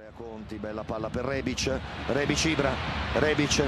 Andrea Conti, bella palla per Rebic, Rebic Ibra, Rebic,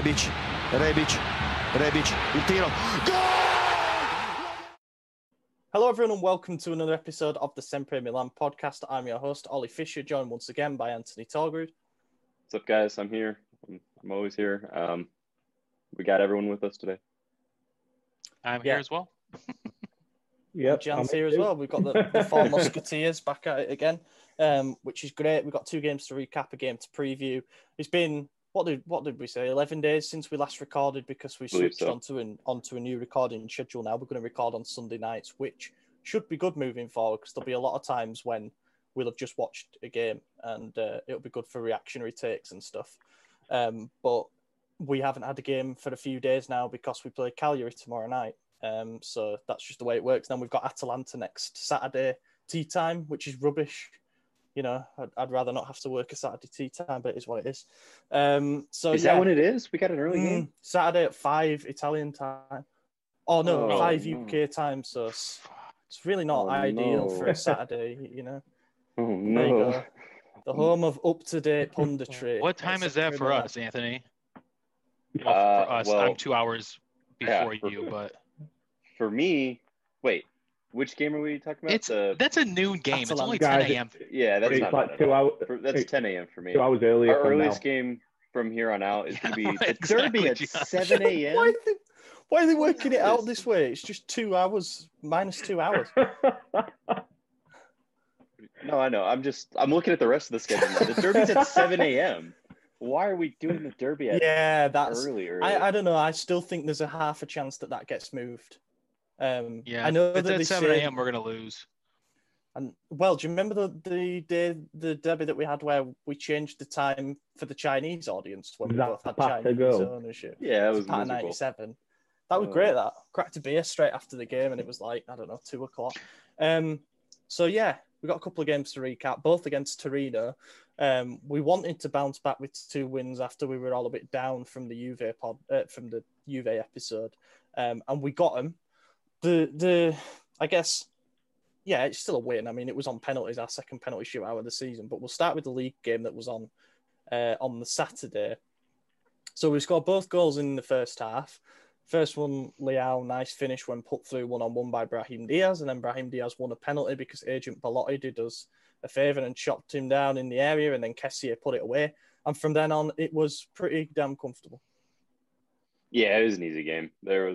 il tiro, goal! Hello everyone and welcome to another episode of the Sempre Milan podcast. I'm your host, Ollie Fisher, joined once again by Anthony Torgrud. What's up guys, I'm here, I'm always here. We got everyone with us today. I'm here as well. Yep, Jan's here as well. We've got the four Musketeers back at it again, which is great. We've got two games to recap, a game to preview. It's been, what did we say, 11 days since we last recorded because we switched onto a new recording schedule now. We're going to record on Sunday nights, which should be good moving forward because there'll be a lot of times when we'll have just watched a game and it'll be good for reactionary takes and stuff. But we haven't had a game for a few days now because we play Cagliari tomorrow night. So that's just the way it works. Then we've got Atalanta next Saturday tea time, which is rubbish. You know, I'd rather not have to work a Saturday tea time, but it is what it is. So is that when it is? We got an early game? Saturday at 5 Italian time. Oh, no, 5 UK time. So it's really not ideal for a Saturday, you know. Oh, no. There you go. The home of up-to-date punditry. What time is that for us, Anthony? Well, for us, well, I'm 2 hours before you, but... For me, wait, which game are we talking about? That's a noon game. Atalanta. It's only 10 a.m. Yeah, that's not like bad 2 hours. That's 10 a.m. for me. 2 hours earlier. Our earliest game from here on out is going to be the Derby at 7 a.m. Why are they working it out this way? It's just 2 hours, minus 2 hours. No, I know. I'm looking at the rest of the schedule now. The Derby's at 7 a.m. Why are we doing the Derby at early? I don't know. I still think there's a half a chance that gets moved. I know if that it's at 7 a.m. we're going to lose. And well, do you remember the Derby that we had where we changed the time for the Chinese audience when we both had Chinese ownership? Yeah, that was Pat 97. That was great. That cracked a beer straight after the game, and it was like, I don't know, 2:00. So yeah, we got a couple of games to recap, both against Torino. We wanted to bounce back with 2 wins after we were all a bit down from the Juve episode, and we got them. I guess, yeah, it's still a win. I mean, it was on penalties, our second penalty shootout of the season. But we'll start with the league game that was on the Saturday. So we scored both goals in the first half. First one, Leao, nice finish when put through 1-on-1 by Brahim Diaz. And then Brahim Diaz won a penalty because Agent Belotti did us a favour and chopped him down in the area. And then Kessié put it away. And from then on, it was pretty damn comfortable. Yeah, it was an easy game.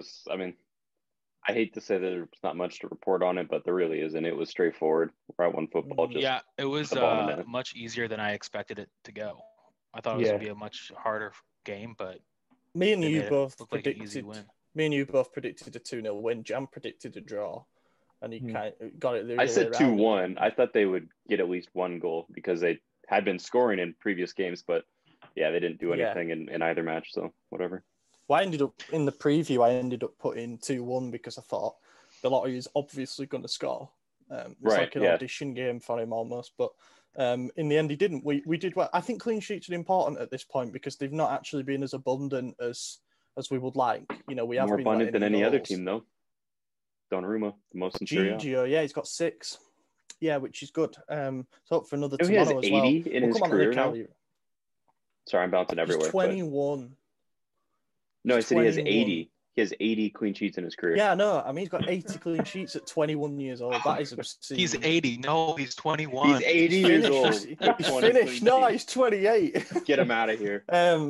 I hate to say that there's not much to report on it, but there really isn't. It was straightforward. Right one football. It was much easier than I expected it to go. I thought it was going to be a much harder game, but me and you both predicted an easy win. Me and you both predicted a 2-0 win. Jam predicted a draw, and he kind of got it. I said 2-1. I thought they would get at least one goal because they had been scoring in previous games, but yeah, they didn't do anything in either match. So whatever. Well, I ended up putting 2-1 because I thought Belotti is obviously going to score. It's like an audition game for him almost. But in the end, he didn't. We did well. I think clean sheets are important at this point because they've not actually been as abundant as we would like. You know, we have more been abundant than any other team, though. Donnarumma, the most in Serie A. Gigio, he's got 6. Yeah, which is good. So hope for another tomorrow as well. He has 80 in his career now? Sorry, I'm bouncing everywhere. He's 21. No, I said he has 80. He has 80 clean sheets in his career. Yeah, no. I mean, he's got 80 clean sheets at 21 years old. That is obscene. He's 80. No, he's 21. He's 80 years old. He's finished. No, he's 28. Get him out of here.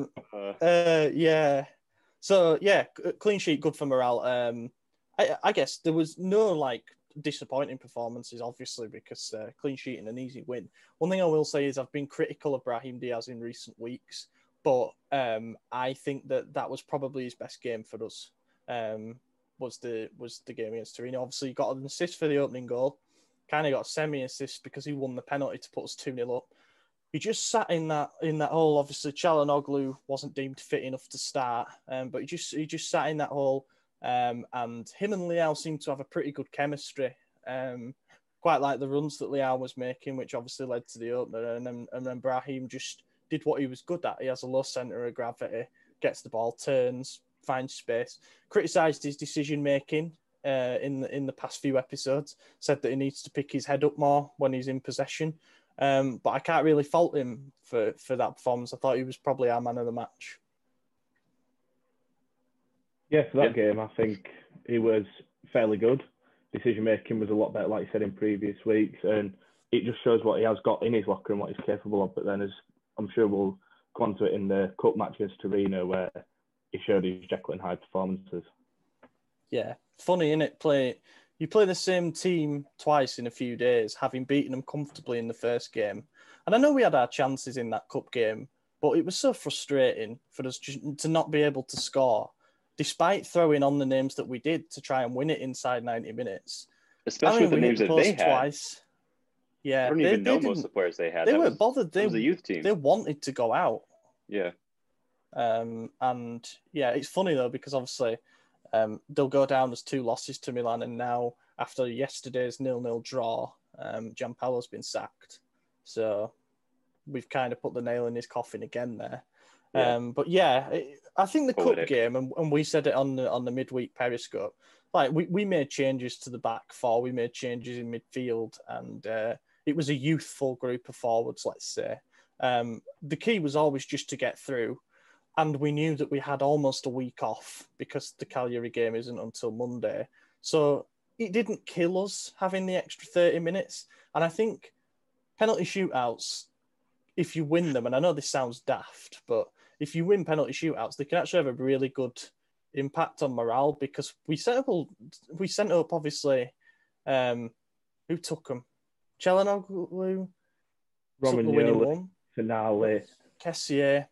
Yeah. So, yeah, clean sheet, good for morale. I guess there was no, disappointing performances, obviously, because clean sheet and an easy win. One thing I will say is I've been critical of Brahim Diaz in recent weeks. But I think that was probably his best game for us. Was the game against Torino. Obviously, he got an assist for the opening goal. Kind of got a semi-assist because he won the penalty to put us 2-0 up. He just sat in that hole. Obviously, Çalhanoğlu wasn't deemed fit enough to start, but he just sat in that hole. And him and Leao seemed to have a pretty good chemistry. Quite like the runs that Leao was making, which obviously led to the opener. And then Brahim just did what he was good at. He has a low centre of gravity, gets the ball, turns, finds space. Criticised his decision making in the past few episodes. Said that he needs to pick his head up more when he's in possession. But I can't really fault him for that performance. I thought he was probably our man of the match. Yeah, for that game, I think he was fairly good. Decision making was a lot better, like you said, in previous weeks, and it just shows what he has got in his locker and what he's capable of. But then, as I'm sure we'll go on to it in the cup match against Torino, where he showed his Jekyll and Hyde performances. Yeah, funny, innit? You play the same team twice in a few days, having beaten them comfortably in the first game. And I know we had our chances in that cup game, but it was so frustrating for us to not be able to score, despite throwing on the names that we did to try and win it inside 90 minutes. Especially with the names that they had. Twice. Yeah, I don't even know most of the players they had. They weren't bothered. It was a youth team. They wanted to go out. Yeah. And yeah, it's funny though, because obviously they'll go down as 2 losses to Milan, and now after yesterday's 0-0 draw, Gianpaolo's been sacked. So we've kind of put the nail in his coffin again there. Yeah. But yeah, I think the cup game, and we said it on the midweek Periscope, like we made changes to the back four, we made changes in midfield, and it was a youthful group of forwards, let's say. The key was always just to get through. And we knew that we had almost a week off because the Cagliari game isn't until Monday. So it didn't kill us having the extra 30 minutes. And I think penalty shootouts, if you win them, and I know this sounds daft, but if you win penalty shootouts, they can actually have a really good impact on morale, because we sent up obviously, who took them? Çalhanoğlu, Romagnoli, Finale, Kessié,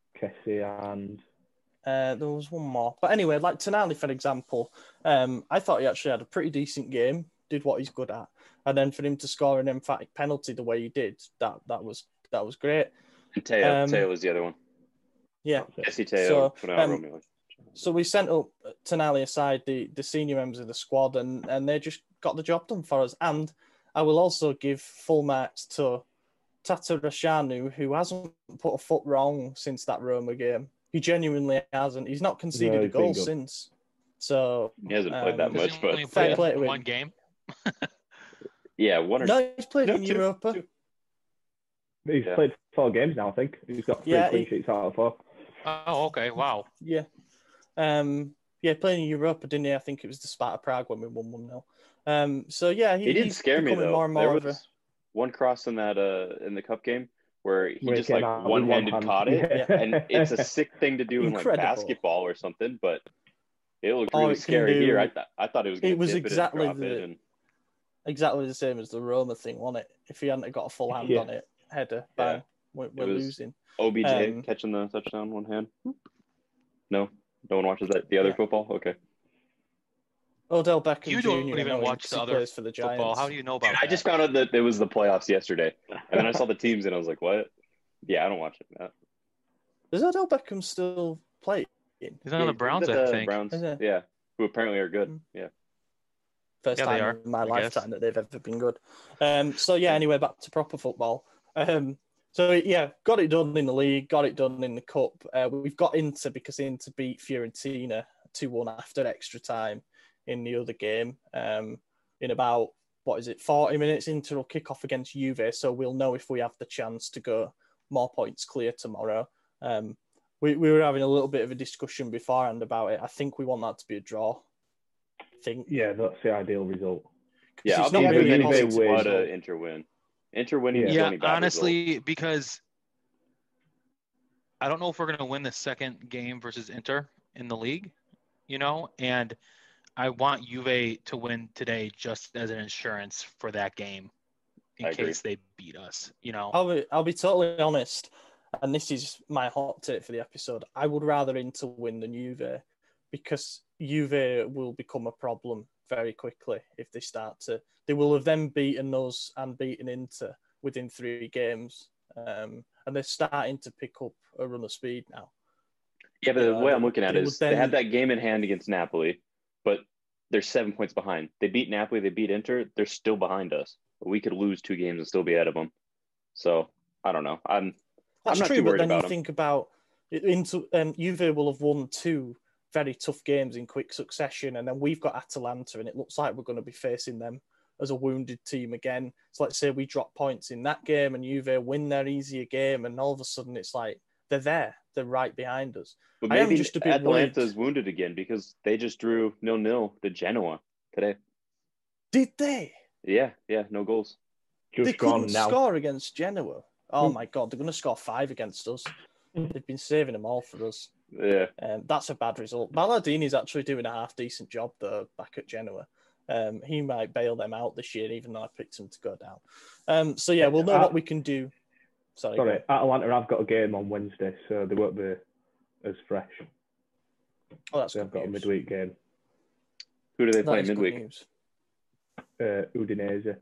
and there was one more. But anyway, like Tonali, for example, I thought he actually had a pretty decent game, did what he's good at. And then for him to score an emphatic penalty the way he did, that was great. And Teo was the other one. Yeah. Jesse Teo. So we sent up Tonali aside, the senior members of the squad, and they just got the job done for us. And I will also give full marks to Tatarusanu, who hasn't put a foot wrong since that Roma game. He genuinely hasn't. He's not conceded a goal since. So he hasn't played that much, but fair play to him. One game. Yeah, one or no, he's played in Europa. He's played 4 games now, I think. He's got 3 clean sheets out of 4. Oh, okay. Wow. Yeah. Playing in Europa, didn't he? I think it was the Sparta Prague when we won 1-0. So yeah, he did scare me though. More and more there was one cross in that in the cup game where he just like one-handed caught it, and it's a sick thing to do in like basketball or something, but it looked really scary here. I thought it was going to dip exactly it and drop it. Exactly the same as the Roma thing, wasn't it? If he hadn't got a full hand on it, header, bang, we're losing. OBJ catching the touchdown one hand. No one watches that. The other football, okay. Odell Beckham You don't even watch the other for the Giants. football. How do you know about that? I just found out that it was the playoffs yesterday, and then I saw the teams, and I was like, "What?" Yeah, I don't watch it. Does Odell Beckham still play? He's on the Browns, I think. Browns, yeah, who apparently are good. Yeah. First time in my lifetime that they've ever been good. Anyway, back to proper football. Got it done in the league, got it done in the cup. We've got Inter because Inter beat Fiorentina 2-1 after extra time in the other game. In about, 40 minutes, Inter will kick off against Juve, so we'll know if we have the chance to go more points clear tomorrow. We were having a little bit of a discussion beforehand about it. I think we want that to be a draw. Yeah, that's the ideal result. Yeah, it's not really Inter win. Inter winning is only bad honestly, result. Because I don't know if we're going to win the second game versus Inter in the league, and I want Juve to win today just as an insurance for that game in case they beat us, I'll be totally honest, and this is my hot take for the episode. I would rather Inter win than Juve, because Juve will become a problem very quickly if they start to. They will have then beaten us and beaten Inter within 3 games, and they're starting to pick up a run of speed now. Yeah, but the way I'm looking at it is they had that game in hand against Napoli, but they're 7 points behind. They beat Napoli, they beat Inter, they're still behind us. We could lose 2 games and still be ahead of them. So I don't know. I'm not too worried about them. But then you think about it, Juve will have won 2 very tough games in quick succession, and then we've got Atalanta, and it looks like we're going to be facing them as a wounded team again. So let's say we drop points in that game and Juve win their easier game, and all of a sudden it's like they're right behind us. But maybe just a bit Atalanta's wounded again because they just drew 0-0 to Genoa today. Did they? Yeah, no goals. They couldn't score against Genoa. Oh my God, they're going to score 5 against us. They've been saving them all for us. Yeah. That's a bad result. Ballardini's actually doing a half-decent job, though, back at Genoa. He might bail them out this year, even though I picked him to go down. So, yeah, we'll know what we can do. Sorry, Atalanta have got a game on Wednesday, so they won't be as fresh. Oh, that's They've got a midweek game. Who do they play midweek? Udinese.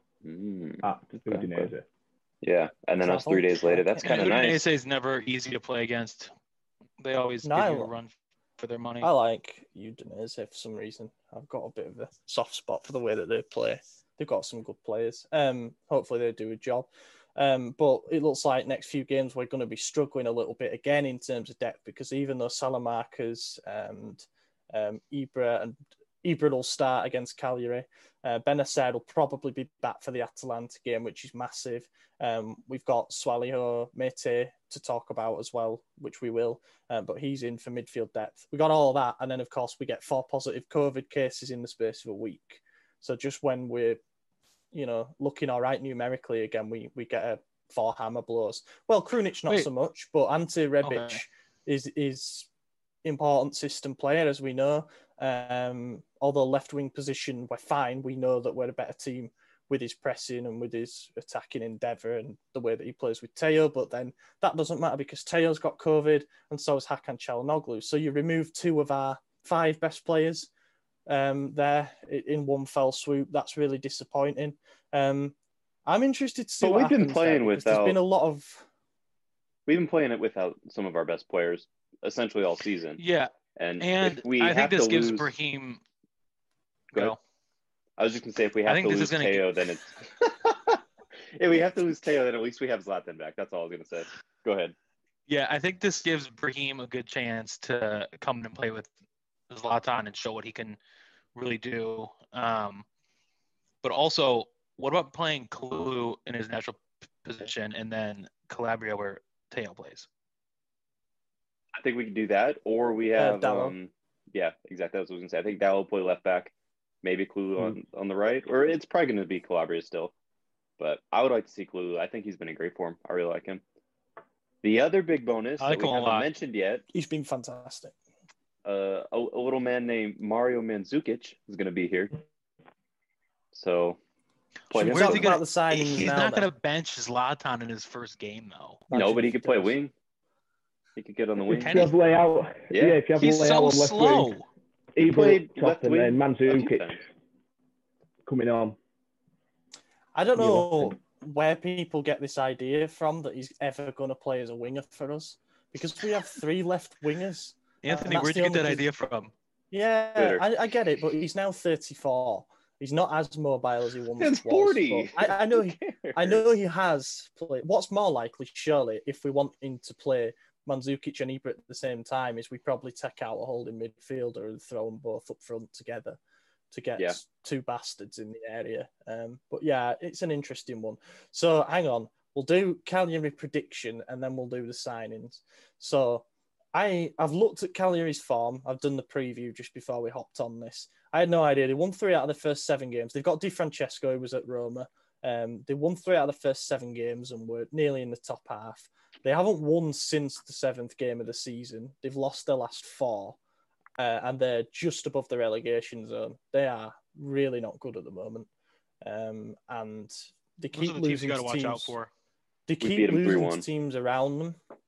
At Udinese. Yeah, and then that's 3 days later. That's kind of nice. Udinese is never easy to play against. They always give you a run for their money. I like Udinese for some reason. I've got a bit of a soft spot for the way that they play. They've got some good players. Hopefully they do a job. But it looks like next few games we're going to be struggling a little bit again in terms of depth, because even though Salamanca's and Ibra will start against Cagliari, Benacer will probably be back for the Atalanta game, which is massive. We've got Swaliho Mete to talk about as well, which we will, but he's in for midfield depth. We got all that, and then of course we get 4 positive COVID cases in the space of a week. So just when we're looking all right numerically again, we get 4 hammer blows. Well, Krunic not so much, but Ante Rebic is important system player, as we know. Although left wing position, we're fine. We know that we're a better team with his pressing and with his attacking endeavour and the way that he plays with Teo. But then that doesn't matter because Teo's got COVID and so has Hakan Çalhanoğlu. So you remove 2 of our 5 best players there in one fell swoop. That's really disappointing. I'm interested to see what happens. There's been a lot of... We've been playing it without some of our best players essentially all season. Yeah. And I think this gives Brahim... Go. I was just going to say, if we have to lose Teo, then it's... If we have to lose Teo, then at least we have Zlatan back. That's all I was going to say. Go ahead. Yeah, I think this gives Brahim a good chance to come and play with Zlatan and show what he can really do. But also, what about playing Kalulu in his natural position and then Calabria where Teo plays? I think we can do that. Or we have... yeah, exactly. That's what I was going to say. I think Dallo will play left back. Maybe Kalulu on the right, or it's probably going to be Calabria still. But I would like to see Kalulu. I think he's been in great form. I really like him. The other big bonus that we haven't mentioned yet. He's been fantastic. A little man named Mario Mandzukic is going to be here. So, he's not going to bench Zlatan in his first game, though. No, but he could play wing. He could get on the wing. If you have layout, if you have he's layout so slow. Wing, he played top and then Mandzukic coming on. I don't know where people get this idea from that he's ever going to play as a winger for us, because we have 3 left wingers. Anthony, where'd you get that idea from? Yeah, I get it, but he's now 34. He's not as mobile as he once was. It's 40. I know he has played. What's more likely, surely, if we want him to play Mandzukic and Ibra at the same time, is we probably take out a holding midfielder and throw them both up front together to get 2 bastards in the area. But yeah, it's an interesting one. So hang on, we'll do Cagliari prediction and then we'll do the signings. So I've looked at Cagliari's form. I've done the preview just before we hopped on this. I had no idea. They won 3 out of the first 7 games. They've got Di Francesco, who was at Roma. They won 3 out of the first 7 games and were nearly in the top half. They haven't won since the 7th game of the season. They've lost their last 4, and they're just above the relegation zone. They are really not good at the moment, and they keep losing to teams. Watch out for. They keep losing to teams around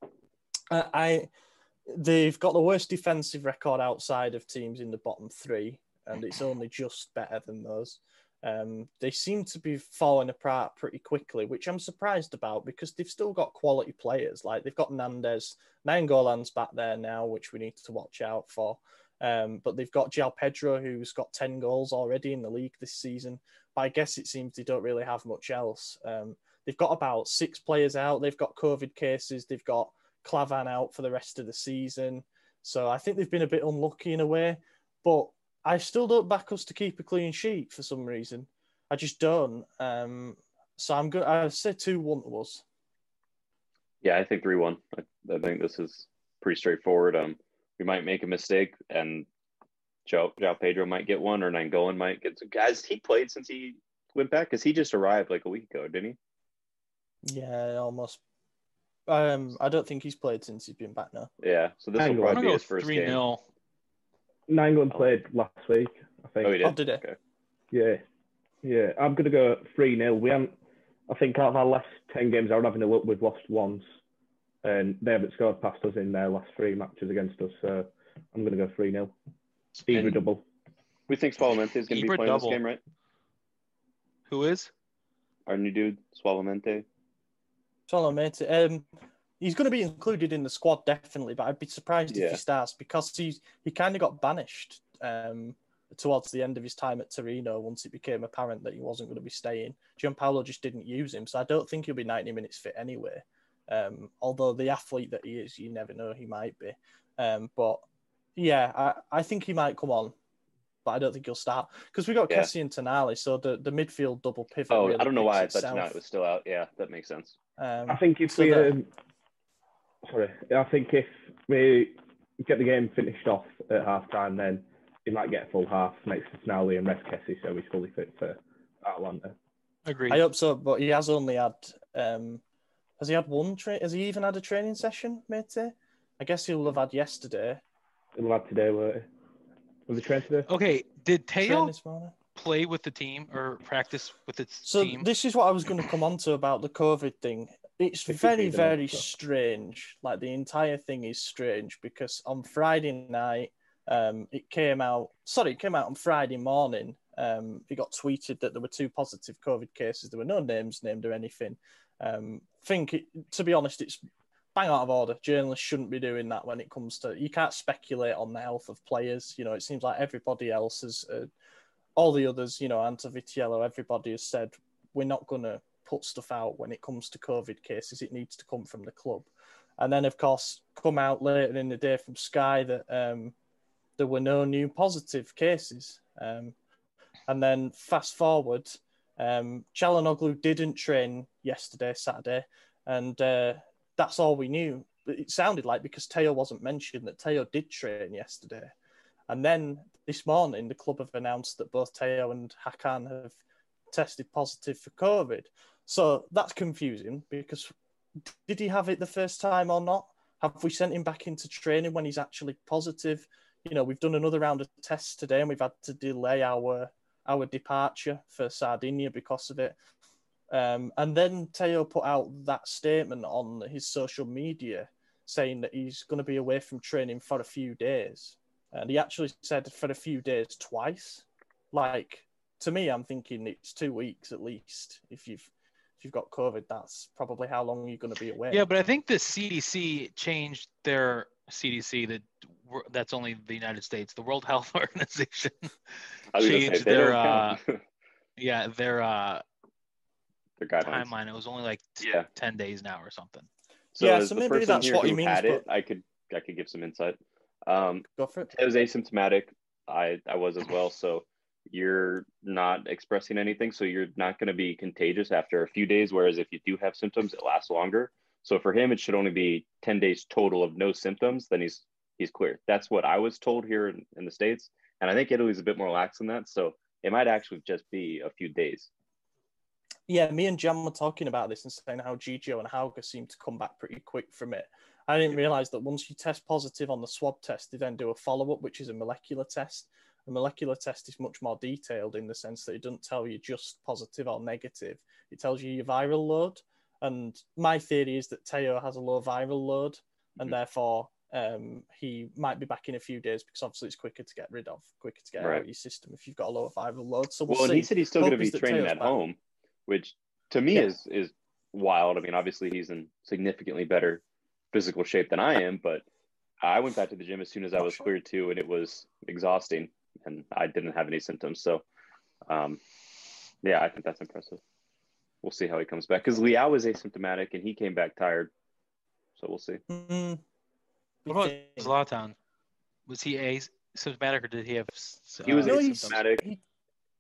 them. They've got the worst defensive record outside of teams in the bottom 3, and it's only just better than those. They seem to be falling apart pretty quickly, which I'm surprised about because they've still got quality players. Like they've got Nandes, Nainggolan's back there now, which we need to watch out for. But they've got João Pedro, who's got 10 goals already in the league this season. But I guess it seems they don't really have much else. They've got about 6 players out. They've got COVID cases. They've got Clavan out for the rest of the season. So I think they've been a bit unlucky in a way. But I still don't back us to keep a clean sheet for some reason. I just don't. So I'm good. I say 2-1 to us. Yeah, I think 3-1. I think this is pretty straightforward. We might make a mistake, and João Pedro might get one, or Nainggolan might get some. Guys, he played since he went back? Because he just arrived like a week ago, didn't he? Yeah, almost. I don't think he's played since he's been back now. Yeah, so this will probably be his first 3-0. Game. Nainggolan played last week, I think. Oh, he did? Oh, did he? Okay. Yeah. I'm going to go 3-0. We haven't, I think out of our last 10 games, I would having a look, we've lost once. And they haven't scored past us in their last 3 matches against us. So I'm going to go 3-0. Ibra double. We think Swalamente is going to be playing this game, right? Who is? Our new dude, Swalamente. He's going to be included in the squad, definitely, but I'd be surprised if he starts because he kind of got banished towards the end of his time at Torino once it became apparent that he wasn't going to be staying. Gianpaolo just didn't use him, so I don't think he'll be 90 minutes fit anyway. Although the athlete that he is, you never know, he might be. But yeah, I think he might come on, but I don't think he'll start because we got Kessie and Tonali, so the midfield double pivot. Oh, really I don't know why I thought itself. Tonali was still out. Yeah, that makes sense. I think if I think if we get the game finished off at half time, then he might get a full half next to Tonali and rest Kessie, so he's fully fit for Atalanta. Agreed. I hope so, but he has only had. Has he had one Has he even had a training session, mate? I guess he'll have had yesterday. He'll have today, was he trained today? Okay, did Teo play with the team or practice with its team? So this is what I was going to come on to about the COVID thing. It's very, very strange. Like the entire thing is strange because on Friday night, it came out on Friday morning. It got tweeted that there were 2 positive COVID cases. There were no names named or anything. To be honest, it's bang out of order. Journalists shouldn't be doing that when it comes to... You can't speculate on the health of players. You know, it seems like everybody else has... all the others, Anta Vitiello, everybody has said, we're not going to put stuff out when it comes to COVID cases. It needs to come from the club. And then, of course, come out later in the day from Sky that there were no new positive cases. And then fast forward, Çalhanoğlu didn't train yesterday, Saturday, and that's all we knew. It sounded like because Teo wasn't mentioned that Teo did train yesterday. And then this morning, the club have announced that both Teo and Hakan have tested positive for COVID. So that's confusing because did he have it the first time or not? Have we sent him back into training when he's actually positive? We've done another round of tests today and we've had to delay our departure for Sardinia because of it. And then Teo put out that statement on his social media saying that he's going to be away from training for a few days. And he actually said for a few days twice. Like, to me, I'm thinking it's 2 weeks at least. If you've got COVID, that's probably how long you're going to be away. Yeah, but I think the CDC changed their CDC. That's only the United States. The World Health Organization changed their timeline. It was only like 10 days now or something. So maybe that's what he means. I could give some insight. Go for it. It was asymptomatic. I was as well. So you're not expressing anything. So you're not going to be contagious after a few days. Whereas if you do have symptoms, it lasts longer. So for him, it should only be 10 days total of no symptoms. Then he's clear. That's what I was told here in the States. And I think Italy's a bit more lax than that. So it might actually just be a few days. Yeah, me and Jan were talking about this and saying how Gigio and Hauge seem to come back pretty quick from it. I didn't realise that once you test positive on the swab test, they then do a follow-up, which is a molecular test. A molecular test is much more detailed in the sense that it doesn't tell you just positive or negative. It tells you your viral load. And my theory is that Teo has a low viral load and therefore he might be back in a few days because obviously it's quicker to get rid of, quicker to get out of your system if you've got a lower viral load. So and he said he's still going to be training at home, which to me is wild. I mean, obviously he's in significantly better physical shape than I am, but I went back to the gym as soon as I was cleared too, and it was exhausting and I didn't have any symptoms. So I think that's impressive. We'll see how he comes back because Leao was asymptomatic and he came back tired. So we'll see. What about Zlatan? Was he asymptomatic or did he have? He was asymptomatic.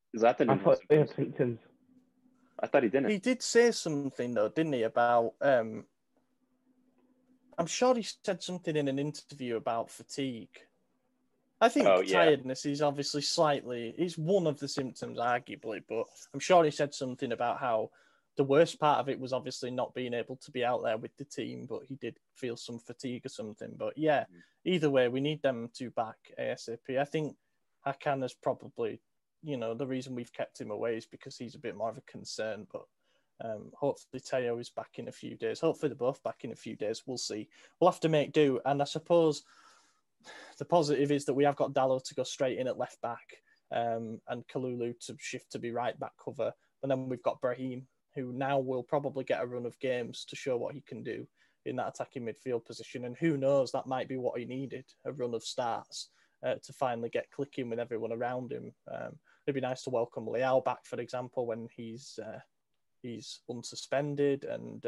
Zlatan didn't have symptoms. I thought he didn't. He did say something though, didn't he? About I'm sure he said something in an interview about fatigue. I think tiredness is obviously is one of the symptoms, arguably, but I'm sure he said something about how the worst part of it was obviously not being able to be out there with the team, but he did feel some fatigue or something. But yeah, either way, we need them two back ASAP. I think Hakan is probably, the reason we've kept him away is because he's a bit more of a concern, but hopefully Teo is back in a few days. Hopefully they're both back in a few days. We'll see. We'll have to make do. And I suppose the positive is that we have got Dalot to go straight in at left back and Kalulu to shift to be right back cover. And then we've got Brahim, who now will probably get a run of games to show what he can do in that attacking midfield position. And who knows, that might be what he needed, a run of starts to finally get clicking with everyone around him. It'd be nice to welcome Leao back, for example, when he's unsuspended. And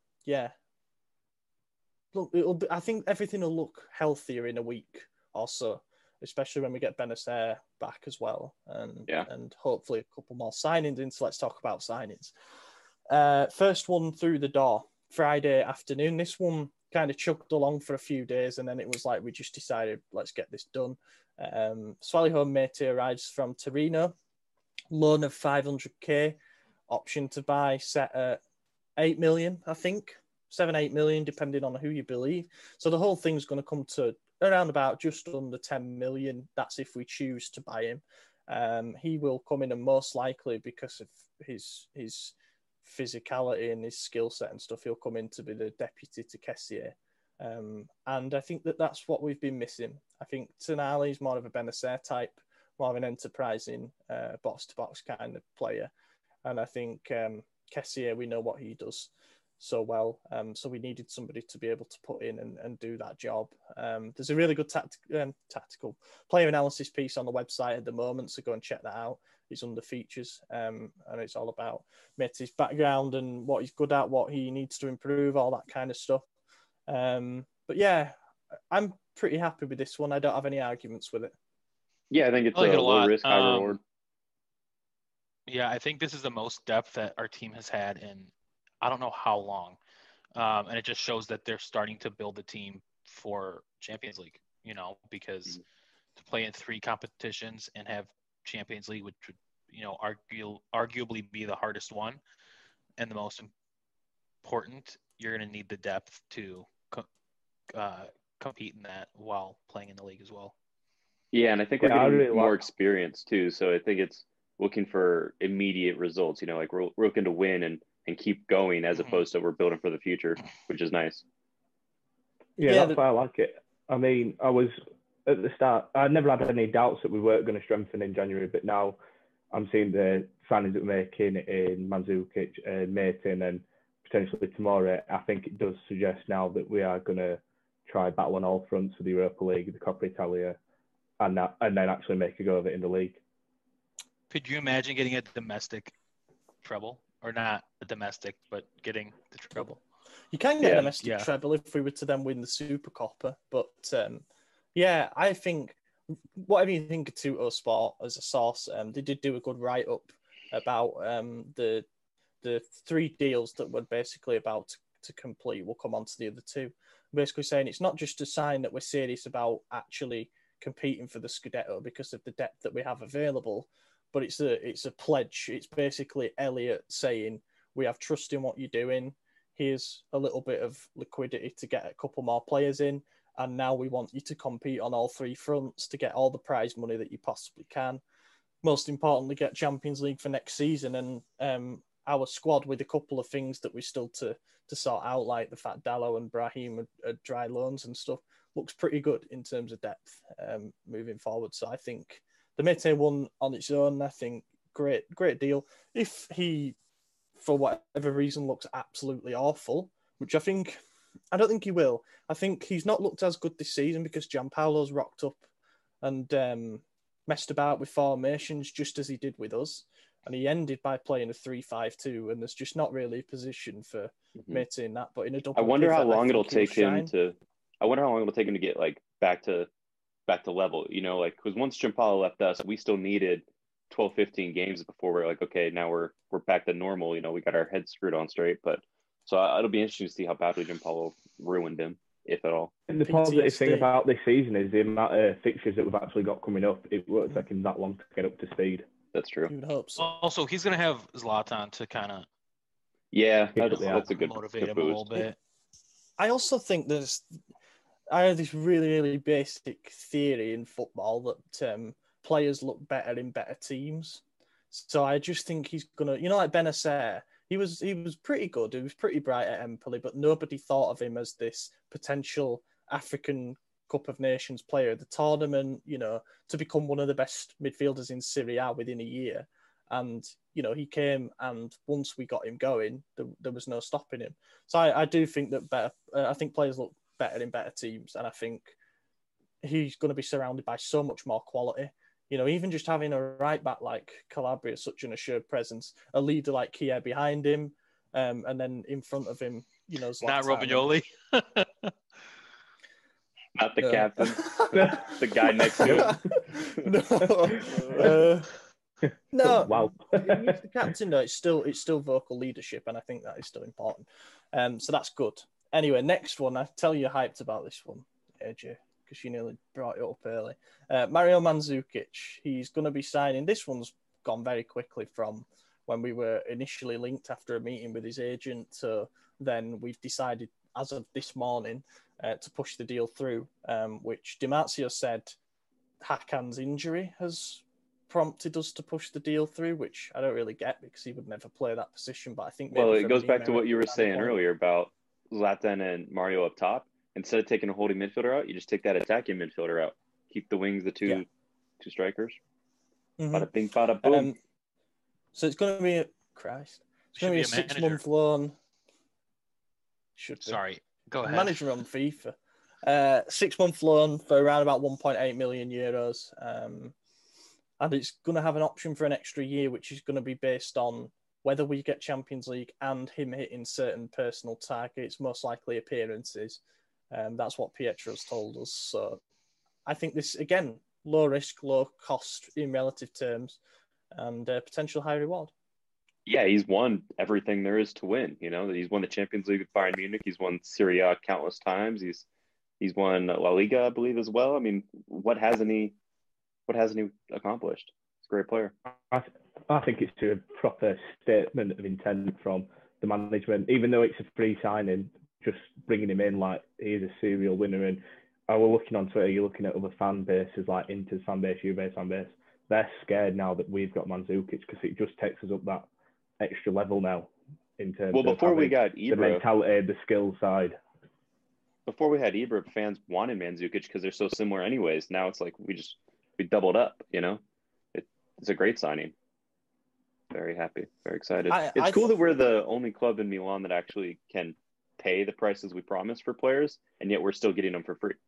look, I think everything will look healthier in a week or so, especially when we get Benacer back as well. And hopefully a couple more signings in. So let's talk about signings. First one through the door, Friday afternoon. This one kind of chugged along for a few days, and then it was like we just decided, let's get this done. Swalihome Mete arrives from Torino, loan of 500k, option to buy set at 8 million, I think. 7-8 million, depending on who you believe. So the whole thing's going to come to around about just under 10 million. That's if we choose to buy him. He will come in, and most likely because of his physicality and his skill set and stuff, he'll come in to be the deputy to Kessié. And I think that's what we've been missing. I think Tonali is more of a Benacer type, more of an enterprising box-to-box kind of player. And I think Kessié, we know what he does so well. So we needed somebody to be able to put in and do that job. There's a really good tactical player analysis piece on the website at the moment, so go and check that out. It's under features, and it's all about Mete's background and what he's good at, what he needs to improve, all that kind of stuff. But yeah, I'm pretty happy with this one. I don't have any arguments with it. Yeah, I think it's a low risk, high reward. Yeah, I think this is the most depth that our team has had in I don't know how long. And it just shows that they're starting to build a team for Champions League, because to play in 3 competitions and have Champions League, which would, arguably be the hardest one and the most important, you're going to need the depth to compete in that while playing in the league as well. Yeah, and I think we're getting more experience too. So I think it's looking for immediate results, like we're looking to win and keep going as opposed to we're building for the future, which is nice. Yeah, that's why I like it. I mean, I was at the start, I never had any doubts that we weren't going to strengthen in January, but now I'm seeing the signings that we're making in Mandzukic and Maitland and potentially Tomori. I think it does suggest now that we are going to try battle on all fronts for the Europa League, the Coppa Italia, and then actually make a go of it in the league. Could you imagine getting a domestic treble? Or not a domestic, but getting the treble. You can get a domestic treble if we were to then win the Super Coppa. But I think whatever you think of Tutto Sport as a source, they did do a good write-up about the 3 deals that were basically about to complete. We'll come on to the other 2. Basically saying it's not just a sign that we're serious about actually competing for the Scudetto because of the depth that we have available, but it's a pledge. It's basically Elliot saying, we have trust in what you're doing. Here's a little bit of liquidity to get a couple more players in. And now we want you to compete on all 3 fronts to get all the prize money that you possibly can. Most importantly, get Champions League for next season. And our squad, with a couple of things that we still to sort out, like the fact Dalot and Brahim are dry loans and stuff, looks pretty good in terms of depth moving forward. So I think the Mete one on its own, I think, great deal. If he, for whatever reason, looks absolutely awful, which I don't think he will. I think he's not looked as good this season because Gianpaolo's rocked up and messed about with formations just as he did with us. And he ended by playing a 3-5-2, and there's just not really a position for Mete in that. But in a double, I wonder how long it'll take him to get back to level, because once Gianpaolo left us, we still needed 12, 15 games before we're like, okay, now we're back to normal. We got our heads screwed on straight. But so it'll be interesting to see how badly Gianpaolo ruined him, if at all. And the positive thing about this season is the amount of fixtures that we've actually got coming up. It won't take him that long to get up to speed. That's true. You would hope so. Also, he's going to have Zlatan to kind of that's a good motivate him boost. a little bit. I also think I have this really, really basic theory in football that players look better in better teams. So I just think he's gonna, like Benacer, he was pretty good. He was pretty bright at Empoli, but nobody thought of him as this potential African Cup of Nations player of the tournament, to become one of the best midfielders in Serie A within a year. And, he came, and once we got him going, there was no stopping him. So I do think that I think players look better in better teams. And I think he's going to be surrounded by so much more quality. Even just having a right back like Calabria, such an assured presence, a leader like Kier behind him, and then in front of him, Zlatan. Not Romagnoli. Not the captain. The guy next to him. No. Wow. He's the captain, though. It's still vocal leadership, and I think that is still important. So that's good. Anyway, next one. I tell you, you're hyped about this one, AJ, because you nearly brought it up early. Mario Mandzukic. He's going to be signing. This one's gone very quickly from when we were initially linked after a meeting with his agent to then we've decided, as of this morning, to push the deal through, which Di Marzio said Hakan's injury has prompted us to push the deal through, which I don't really get because he would never play that position. But I think maybe it goes back to what you were saying earlier about Zlatan and Mario up top. Instead of taking a holding midfielder out, you just take that attacking midfielder out. Keep the wings, the two strikers. Mm-hmm. Bada bing, bada boom. So it's going to be It's going to be a 6-month loan. Sorry, go ahead. Manager on FIFA. 6-month loan for around about 1.8 million euros. And it's going to have an option for an extra year, which is going to be based on whether we get Champions League and him hitting certain personal targets, most likely appearances. That's what Pietro's told us. So I think this, again, low risk, low cost in relative terms, and potential high reward. Yeah, he's won everything there is to win. He's won the Champions League with Bayern Munich. He's won Serie A countless times. He's won La Liga, I believe, as well. I mean, what hasn't he accomplished? He's a great player. I think it's a proper statement of intent from the management, even though it's a free signing, just bringing him in like he is a serial winner. And I was looking on Twitter, you're looking at other fan bases like Inter's fan base, Juve's fan base. They're scared now that we've got Mandzukic because it just takes us up that extra level now in terms of before we got Ibra, the mentality, the skill side. Before we had Ibra, fans wanted Mandzukic because they're so similar anyways. Now it's like we doubled up, It's a great signing. Very happy, very excited. It's cool that we're the only club in Milan that actually can pay the prices we promised for players, and yet we're still getting them for free.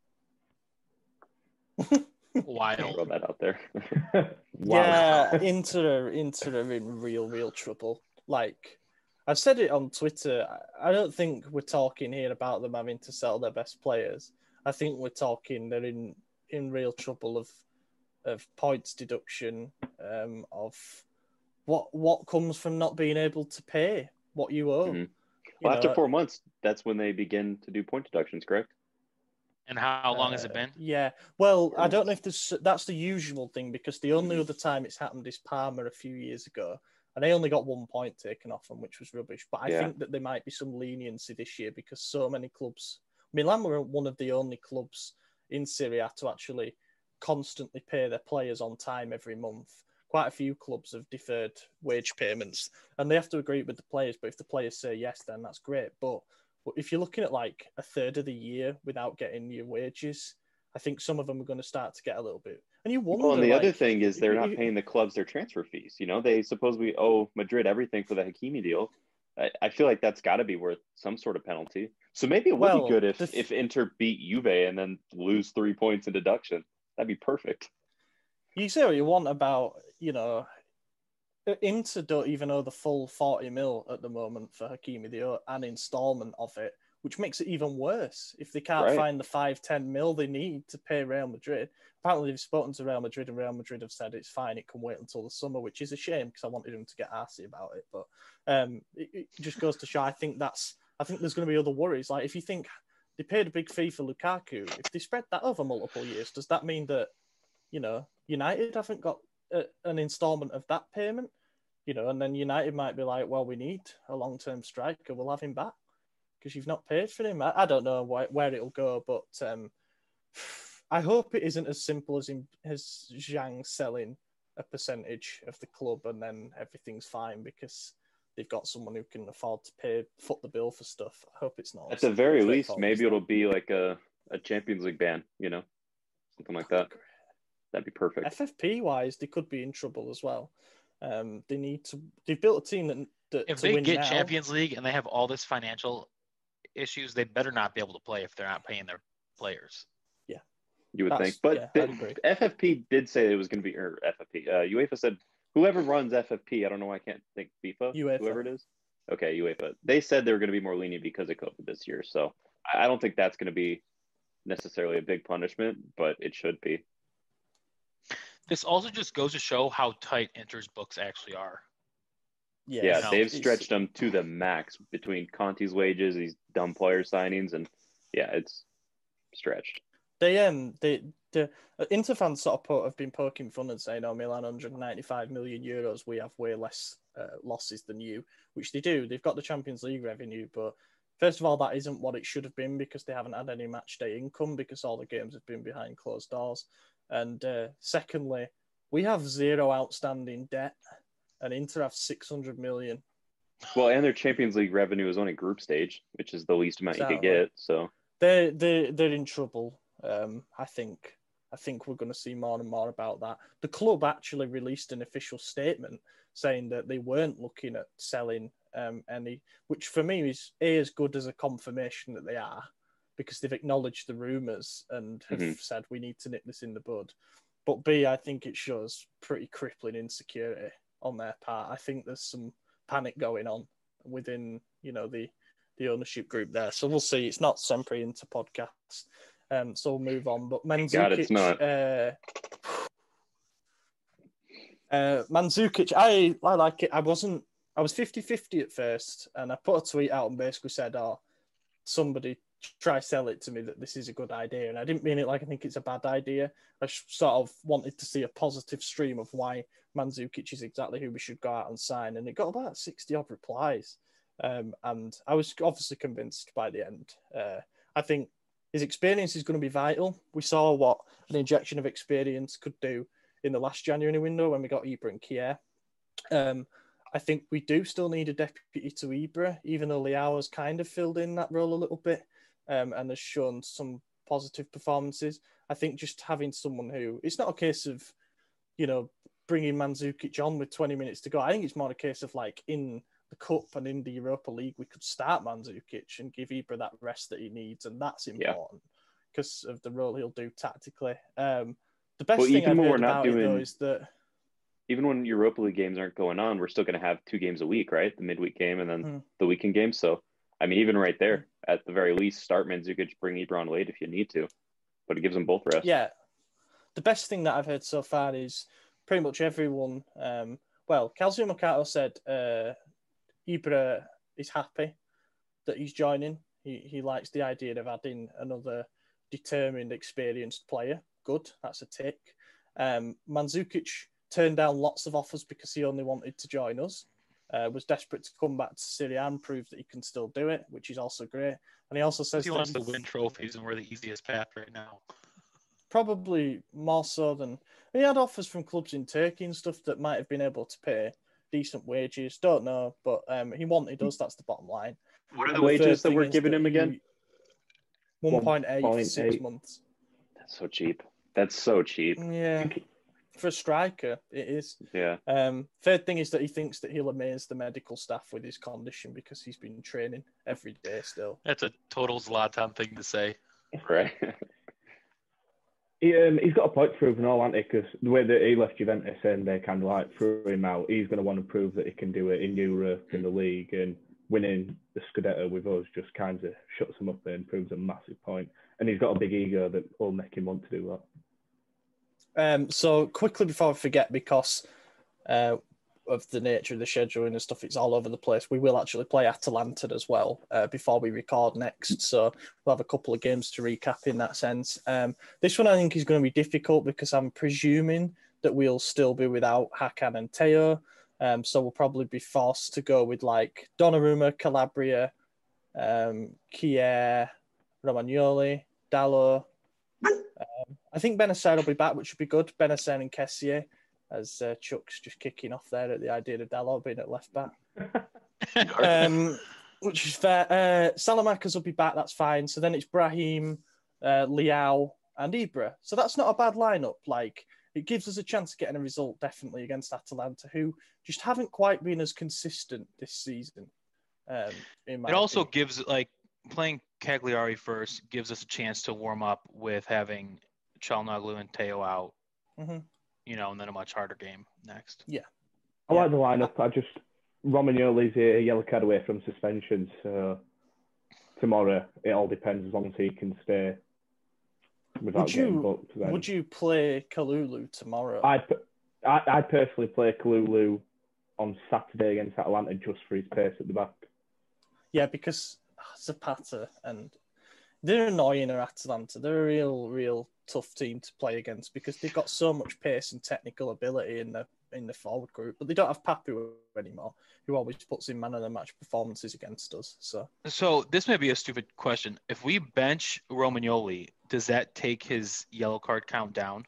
Wild. Throw that out there. Wow. Yeah, Inter are in real trouble. Like, I've said it on Twitter. I don't think we're talking here about them having to sell their best players. I think we're talking they're in real trouble of points deduction, of what comes from not being able to pay what you owe. Mm-hmm. Well, after 4 months, that's when they begin to do point deductions, correct? And how long has it been? Yeah. Well, I don't know if that's the usual thing, because the only other time it's happened is Parma a few years ago, and they only got 1 point taken off them, which was rubbish. But I think that there might be some leniency this year because so many clubs. Milan were one of the only clubs in Serie A to actually constantly pay their players on time every month. Quite a few clubs have deferred wage payments, and they have to agree with the players. But if the players say yes, then that's great. But if you're looking at like a third of the year without getting your wages, I think some of them are going to start to get a little bit. And you wonder. Well, and the other thing is they're not paying the clubs their transfer fees. They supposedly owe Madrid everything for the Hakimi deal. I feel like that's got to be worth some sort of penalty. So maybe it would be good if Inter beat Juve and then lose 3 points in deduction. That'd be perfect. You say what you want about, Inter don't even owe the full 40 mil at the moment for Hakimi. They owe an instalment of it, which makes it even worse if they can't find the 5-10 mil they need to pay Real Madrid. Apparently, they've spoken to Real Madrid, and Real Madrid have said it's fine, it can wait until the summer, which is a shame because I wanted them to get arsey about it. But it just goes to show, I think there's going to be other worries. Like, if you think they paid a big fee for Lukaku, if they spread that over multiple years, does that mean that, you know, United haven't got an instalment of that payment? You know, and then United might be like, well, we need a long-term striker, we'll have him back because you've not paid for him. I don't know where it'll go, but I hope it isn't as simple as Zhang selling a percentage of the club and then everything's fine because they've got someone who can afford to foot the bill for stuff. I hope it's not. At the very least, maybe it'll be like a Champions League ban, you know, something like that. That'd be perfect. FFP-wise, they could be in trouble as well. They've built a team that if they get Champions League and they have all this financial issues, they better not be able to play if they're not paying their players. Yeah, you would think. But FFP did say it was going to be, or FFP. UEFA said whoever runs FFP, I don't know why I can't think FIFA, UEFA. Whoever it is. Okay, UEFA. They said they were going to be more lenient because of COVID this year. So I don't think that's going to be necessarily a big punishment, but it should be. This also just goes to show how tight Inter's books actually are. Yeah, they've stretched them to the max between Conte's wages, these dumb player signings, and it's stretched. The Inter fans sort of have been poking fun and saying, "Oh, Milan 195 million euros, we have way less losses than you," which they do. They've got the Champions League revenue, but first of all, that isn't what it should have been because they haven't had any match day income because all the games have been behind closed doors. And secondly, we have 0 outstanding debt, and Inter have 600 million. Well, and their Champions League revenue is only group stage, which is the least amount you could get. So they're in trouble. I think we're going to see more and more about that. The club actually released an official statement saying that they weren't looking at selling any, which for me is as good as a confirmation that they are, because they've acknowledged the rumours and have said we need to nip this in the bud. But B, I think it shows pretty crippling insecurity on their part. I think there's some panic going on within, you know, the ownership group there. So we'll see. It's not Sempre Inter podcast. So we'll move on. But Mandzukic, God, it's not. Mandzukic, I like it. I was 50-50 at first, and I put a tweet out and basically said, "Oh, somebody try sell it to me that this is a good idea." And I didn't mean it like I think it's a bad idea. I sort of wanted to see a positive stream of why Mandzukic is exactly who we should go out and sign. And it got about 60-odd replies. And I was obviously convinced by the end. I think his experience is going to be vital. We saw what an injection of experience could do in the last January window when we got Ibra and Kier. I think we do still need a deputy to Ibra, even though Leao has kind of filled in that role a little bit and has shown some positive performances. I think just having someone who, it's not a case of, you know, bringing Mandzukic on with 20 minutes to go. I think it's more a case of like in the Cup and in the Europa League, we could start Mandzukic and give Ibra that rest that he needs, and that's important because of the role he'll do tactically. The best thing I've heard about it, though, is that even when Europa League games aren't going on, we're still going to have 2 games a week, right? The midweek game and then the weekend game. So, I mean, even right there, at the very least, start Mandzukic, bring Ibra on late if you need to, but it gives them both rest. Yeah. The best thing that I've heard so far is pretty much everyone. Calcio Mercato said Ibra is happy that he's joining. He likes the idea of adding another determined, experienced player. Good, that's a tick. Mandzukic turned down lots of offers because he only wanted to join us. Was desperate to come back to Serie A and prove that he can still do it, which is also great. And he also says he wants to win trophies, and we're the easiest path right now. Probably more so than he had offers from clubs in Turkey and stuff that might have been able to pay decent wages. Don't know, but he wanted us. That's the bottom line. What are the wages that we're giving him again? 1.8 for 6 months. That's so cheap. That's so cheap. Yeah. For a striker, it is. Yeah. Third thing is that he thinks that he'll amaze the medical staff with his condition because he's been training every day still. That's a total Zlatan thing to say. Right. He's got a point to prove and all, hasn't he? Because the way that he left Juventus and they kind of like threw him out, he's going to want to prove that he can do it in Europe, in the league, and winning the Scudetto with us just kind of shuts him up and proves a massive point. And he's got a big ego that will make him want to do that. So quickly before I forget, because of the nature of the scheduling and stuff, it's all over the place. We will actually play Atalanta as well before we record next. So we'll have a couple of games to recap in that sense. This one I think is going to be difficult because I'm presuming that we'll still be without Hakan and Teo. So we'll probably be forced to go with like Donnarumma, Calabria, Kier, Romagnoli, Dalot. I think Benacer will be back, which would be good. Benacer and Kessié, as Chuck's just kicking off there at the idea of Dalot being at left back. Which is fair. Salamakers will be back, that's fine. So then it's Brahim, Leao, and Ibra. So that's not a bad lineup. Like, it gives us a chance of getting a result, definitely, against Atalanta, who just haven't quite been as consistent this season. It also gives, like, playing Cagliari first gives us a chance to warm up with having Çalhanoğlu and Teo out, you know, and then a much harder game next. Yeah. I like the lineup. Romagnoli's a yellow card away from suspension, so tomorrow it all depends as long as he can stay without getting booked. Then. Would you play Kalulu tomorrow? I personally play Kalulu on Saturday against Atalanta just for his pace at the back. Yeah, because Zapata and they're annoying at Atalanta. They're a real tough team to play against because they've got so much pace and technical ability in the forward group, but they don't have Papu anymore, who always puts in man of the match performances against us. So this may be a stupid question. If we bench Romagnoli, does that take his yellow card count down?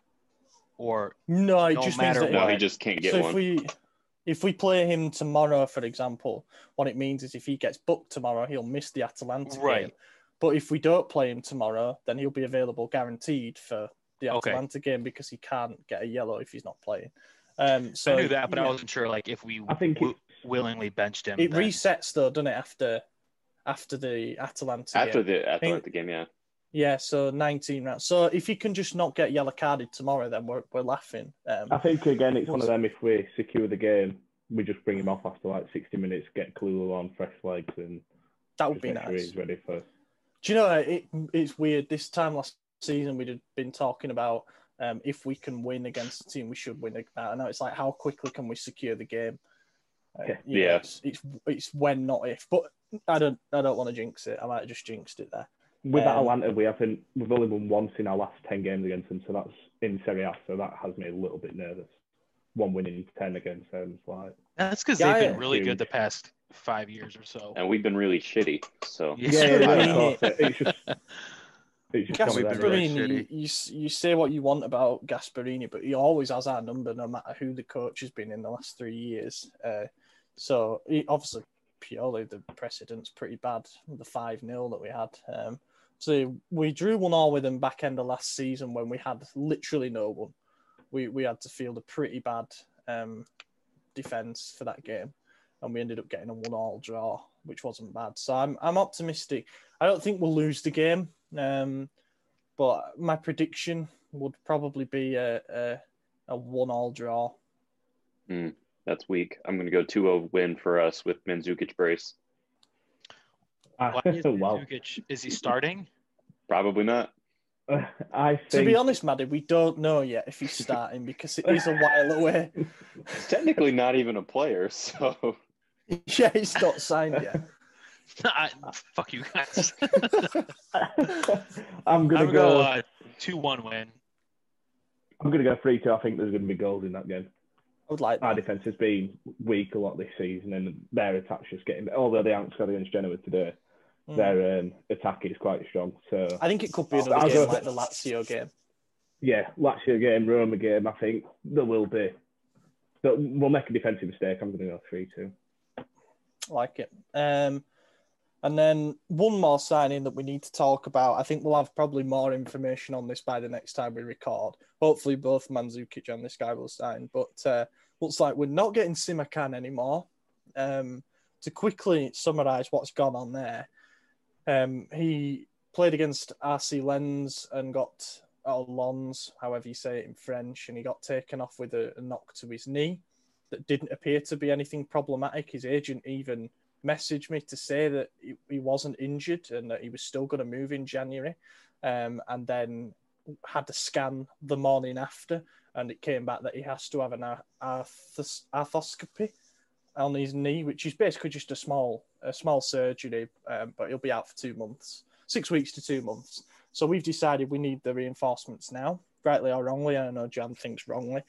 Or no, it just means that he just can't get one. If we play him tomorrow, for example, what it means is if he gets booked tomorrow, he'll miss the Atalanta game. But if we don't play him tomorrow, then he'll be available guaranteed for the Atalanta game because he can't get a yellow if he's not playing. So I knew that, but I wasn't sure like if we willingly benched him. It resets though, doesn't it, after the Atalanta game? After the Atalanta game, yeah. Yeah, so 19 rounds. So if you can just not get yellow carded tomorrow, then we're laughing. I think, again, it's one of them, if we secure the game, we just bring him off after like 60 minutes, get Kalulu on fresh legs, and that would be nice. Sure he's ready for. Do you know, it's weird. This time last season, we'd been talking about if we can win against a team, we should win. I know it's like, how quickly can we secure the game? Yeah. It's when, not if. But I don't want to jinx it. I might have just jinxed it there. With Atalanta, we've only won once in our last 10 games against them, so that's in Serie A, so that has me a little bit nervous. One win in 10 against them. Like, that's because they've been really good the past 5 years or so. And we've been really shitty, so. It's just Gasperini, you say what you want about Gasperini, but he always has our number no matter who the coach has been in the last 3 years. So obviously, purely the precedent's pretty bad, the 5-0 that we had. So we drew 1-1 with them back end of last season when we had literally no one. We had to field a pretty bad defence for that game, and we ended up getting a 1-1 draw, which wasn't bad. So I'm optimistic. I don't think we'll lose the game, but my prediction would probably be a 1-1 draw. That's weak. I'm going to go 2-0 win for us with Mandzukic brace. Why is Mandzukic? Is he starting? Probably not. To be honest, Maddie, we don't know yet if he's starting because it is a while away. He's technically not even a player, so. Yeah, he's not signed yet. Fuck you guys. I'm going to go 2-1 win. I'm going to go 3-2. I think there's going to be goals in that game. I would like that. Our defence has been weak a lot this season, and their attack's just getting. Although they haven't scored against Genoa today, their attack is quite strong. So I think it could be another game like the Lazio game. Yeah, Lazio game, Roma game. I think there will be. We'll make a defensive mistake. I'm going to go 3-2. Like it. And then one more signing that we need to talk about. I think we'll have probably more information on this by the next time we record. Hopefully both Mandzukic and this guy will sign. But looks like we're not getting Simakan anymore. To quickly summarise what's gone on there, he played against RC Lens and got, or Lens, however you say it in French, and he got taken off with a knock to his knee that didn't appear to be anything problematic. His agent even messaged me to say that he wasn't injured and that he was still going to move in January, and then had a scan the morning after, and it came back that he has to have an arthroscopy on his knee, which is basically just a small surgery, but he'll be out for 2 months, 6 weeks to 2 months. So we've decided we need the reinforcements now, rightly or wrongly. I know Jan thinks wrongly.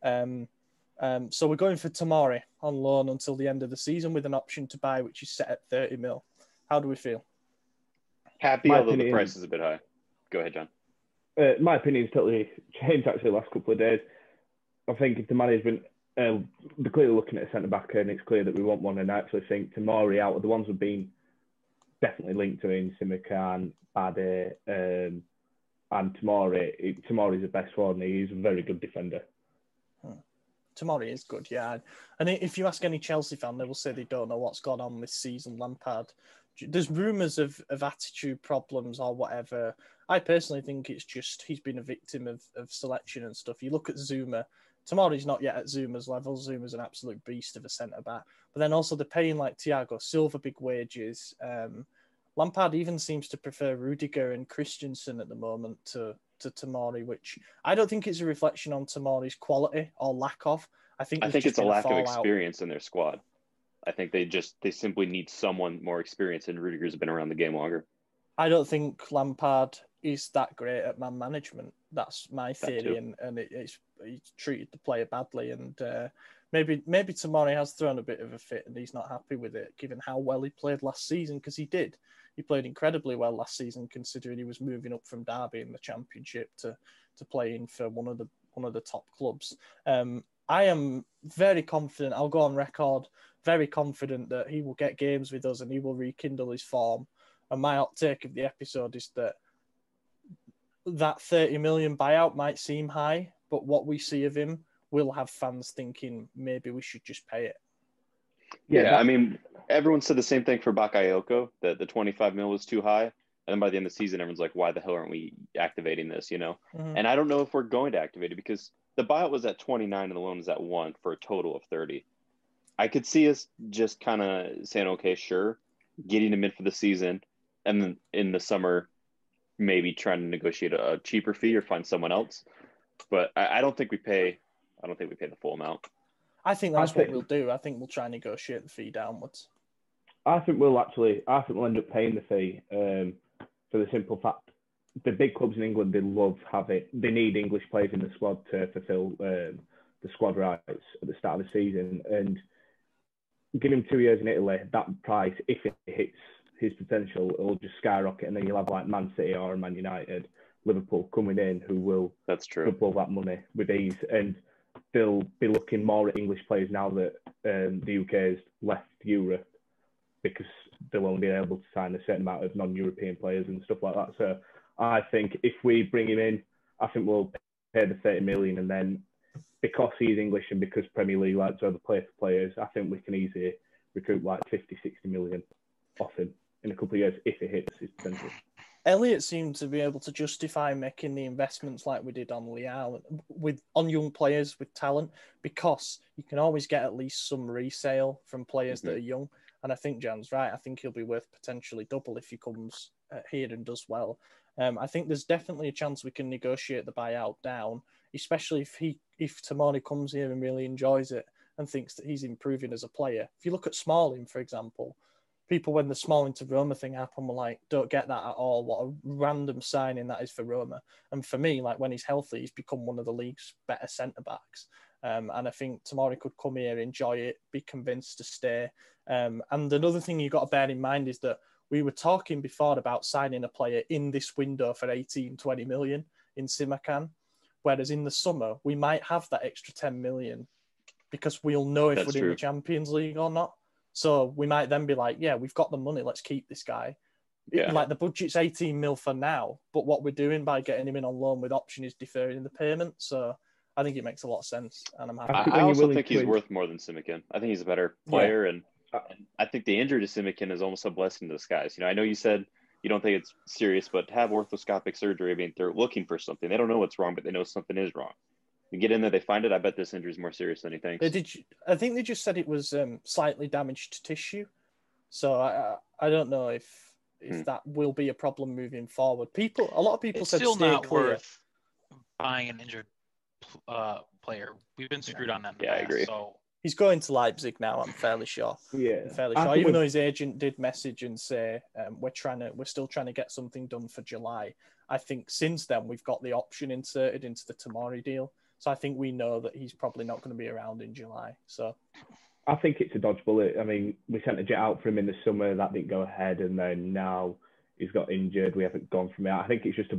So we're going for Tomori on loan until the end of the season with an option to buy, which is set at 30 mil. How do we feel? Happy, although the price is a bit high. Go ahead, John. My opinion's totally changed actually the last couple of days. I think if the management, they're clearly looking at a centre-back and it's clear that we want one, and I actually think Tomori, out of the ones who've been definitely linked to him, Simikan, Bade, and Tomori's the best one. He's a very good defender. Tomori is good, yeah. And if you ask any Chelsea fan, they will say they don't know what's gone on this season. Lampard, there's rumours of attitude problems or whatever. I personally think it's just he's been a victim of selection and stuff. You look at Zuma. Tomori's not yet at Zuma's level. Zuma's an absolute beast of a centre-back. But then also they're paying like Thiago Silva big wages. Lampard even seems to prefer Rudiger and Christensen at the moment to Tomori, which I don't think it's a reflection on Tomori's quality or lack of. I think it's a lack of experience in their squad. I think they simply need someone more experienced, and Rudiger's been around the game longer. I don't think Lampard is that great at man management. That's my theory, and he's treated the player badly, and maybe Tomori has thrown a bit of a fit, and he's not happy with it, given how well he played last season, because he did. He played incredibly well last season, considering he was moving up from Derby in the Championship to playing for one of the top clubs. I am very confident. I'll go on record, very confident that he will get games with us and he will rekindle his form. And my hot take of the episode is that 30 million buyout might seem high, but what we see of him will have fans thinking maybe we should just pay it. Yeah, I mean, everyone said the same thing for Bakayoko, that the 25 mil was too high. And then by the end of the season, everyone's like, why the hell aren't we activating this, Mm-hmm. And I don't know if we're going to activate it because the buyout was at 29 and the loan was at 1 for a total of 30. I could see us just kind of saying, okay, sure, getting him in for the season, and then in the summer, maybe trying to negotiate a cheaper fee or find someone else. But I don't think we pay the full amount. I think that's what we'll do. I think we'll try and negotiate the fee downwards. I think we'll end up paying the fee for the simple fact the big clubs in England, they need English players in the squad to fulfil the squad rights at the start of the season. And give him 2 years in Italy, that price, if it hits his potential, it'll just skyrocket, and then you'll have like Man City or Man United, Liverpool coming in who will double that money with ease, and they'll be looking more at English players now that the UK has left Europe, because they'll only be able to sign a certain amount of non-European players and stuff like that. So I think if we bring him in, I think we'll pay the 30 million, and then because he's English and because Premier League likes to overplay for players, I think we can easily recruit like 50, 60 million off him in a couple of years if it hits his potential. Elliot seemed to be able to justify making the investments like we did on Leal on young players with talent, because you can always get at least some resale from players that are young. And I think Jan's right. I think he'll be worth potentially double if he comes here and does well. I think there's definitely a chance we can negotiate the buyout down, especially if Tomori comes here and really enjoys it and thinks that he's improving as a player. If you look at Smalling, for example, people, when the Smalling to Roma thing happened, were like, don't get that at all. What a random signing that is for Roma. And for me, like, when he's healthy, he's become one of the league's better centre-backs. And I think Tomori could come here, enjoy it, be convinced to stay. And another thing you've got to bear in mind is that we were talking before about signing a player in this window for 18, 20 million in Simikan. Whereas in the summer, we might have that extra 10 million because we'll know if we're in the Champions League or not. So we might then be like, yeah, we've got the money, let's keep this guy. Yeah. Like the budget's 18 mil for now, but what we're doing by getting him in on loan with option is deferring the payment. So I think it makes a lot of sense, and I'm happy. I also think he's worth more than Simikan. I think he's a better player, and I think the injury to Simikan is almost a blessing in disguise. I know you said you don't think it's serious, but to have orthoscopic surgery, I mean, they're looking for something. They don't know what's wrong, but they know something is wrong. You get in there, they find it. I bet this injury is more serious than he thinks. I think they just said it was slightly damaged tissue. So I don't know if that will be a problem moving forward. A lot of people said still stay not clear. Worth buying an injured player. We've been screwed on that in the past. I agree. So he's going to Leipzig now. I'm fairly sure. Yeah, Even though his agent did message and say we're still trying to get something done for July. I think since then we've got the option inserted into the Tomori deal, so I think we know that he's probably not going to be around in July. So I think it's a dodge bullet. I mean, we sent a jet out for him in the summer, that didn't go ahead, and then now he's got injured. We haven't gone from it. I think it's just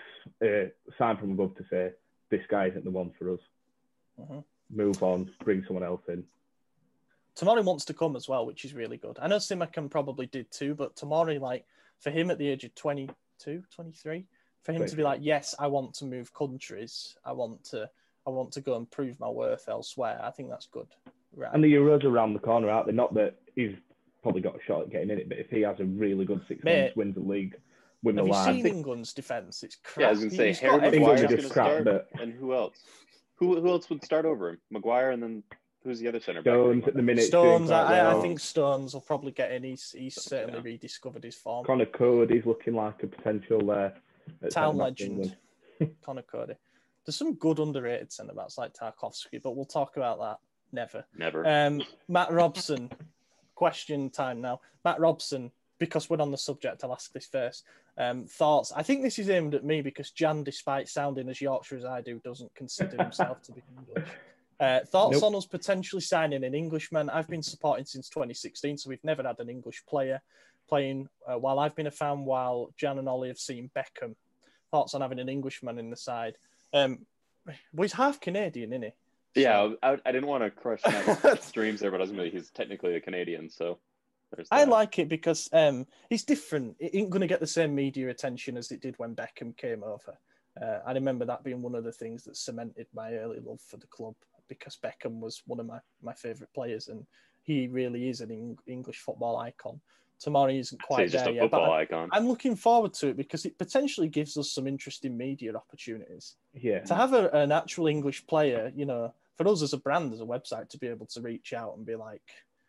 a sign from above to say this guy isn't the one for us. Mm-hmm. Move on, bring someone else in. Tomori wants to come as well, which is really good. I know Simakan probably did too, but Tomori, like, for him at the age of 22, 23, for him to be like, yes, I want to move countries. I want to go and prove my worth elsewhere. I think that's good. Right. And the Euros are around the corner, aren't they? Not that he's probably got a shot at getting in it, but if he has a really good 6 months, wins the league, win the line. line. Have you seen England's defence? It's crap. Yeah, I was going to say, Harry Maguire's going to start, and who else? Who else would start over him? Maguire, and then who's the other centre back? Stones at the minute. Stones, I think Stones will probably get in. He's certainly rediscovered his form. Connor Cody is looking like a potential town legend. Connor Cody. There's some good underrated centre backs like Tarkowski, but we'll talk about that. Never. Matt Robson. Question time now. Matt Robson, because we're on the subject, I'll ask this first. Thoughts? I think this is aimed at me because Jan, despite sounding as Yorkshire as I do, doesn't consider himself to be English. Thoughts on us potentially signing an Englishman? I've been supporting since 2016, so we've never had an English player playing while I've been a fan, while Jan and Ollie have seen Beckham. Thoughts on having an Englishman in the side? Well, he's half Canadian, isn't he? Yeah, I didn't want to crush Matt's dreams there, but he's technically a Canadian, so I like it because he's different. It ain't going to get the same media attention as it did when Beckham came over. I remember that being one of the things that cemented my early love for the club, because Beckham was one of my favourite players, and he really is an English football icon. Tomori isn't quite there yet, but icon. I'm looking forward to it because it potentially gives us some interesting media opportunities. Yeah. To have an actual English player, for us as a brand, as a website, to be able to reach out and be like,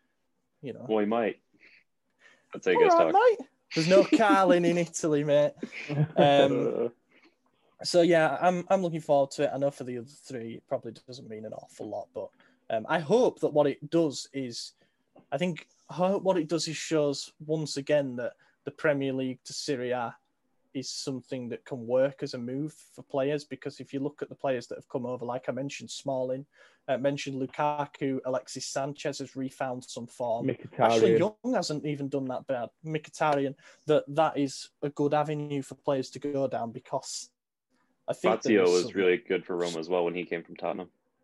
Well, he might. That's how you guys talk. Mate. There's no Carlin in Italy, mate. So yeah, I'm looking forward to it. I know for the other three, it probably doesn't mean an awful lot, but I hope that what it does is, shows once again that the Premier League to Serie A is something that can work as a move for players. Because if you look at the players that have come over, like I mentioned, Smalling, mentioned Lukaku, Alexis Sanchez has refound some form. Ashley Young hasn't even done that bad. Mkhitaryan, that is a good avenue for players to go down, because I think Fazio was really good for Roma as well when he came from Tottenham.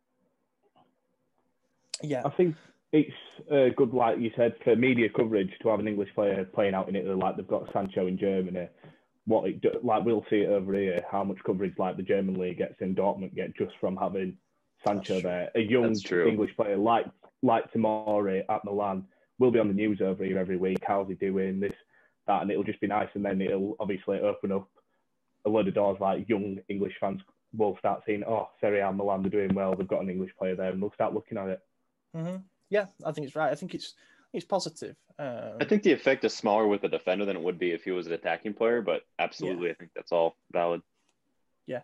Yeah, I think it's good, like you said, for media coverage to have an English player playing out in Italy, like they've got Sancho in Germany. We'll see it over here, how much coverage like the German league gets in Dortmund get just from having Sancho there. A young English player like Tomori at Milan will be on the news over here every week. How's he doing? This, that, and it'll just be nice. And then it'll obviously open up a load of doors, like young English fans will start seeing, Serie A Milan, they're doing well. They've got an English player there, and they'll start looking at it. Mm-hmm. Yeah, I think it's right. I think it's positive. I think the effect is smaller with a defender than it would be if he was an attacking player, but absolutely, I think that's all valid. Yeah.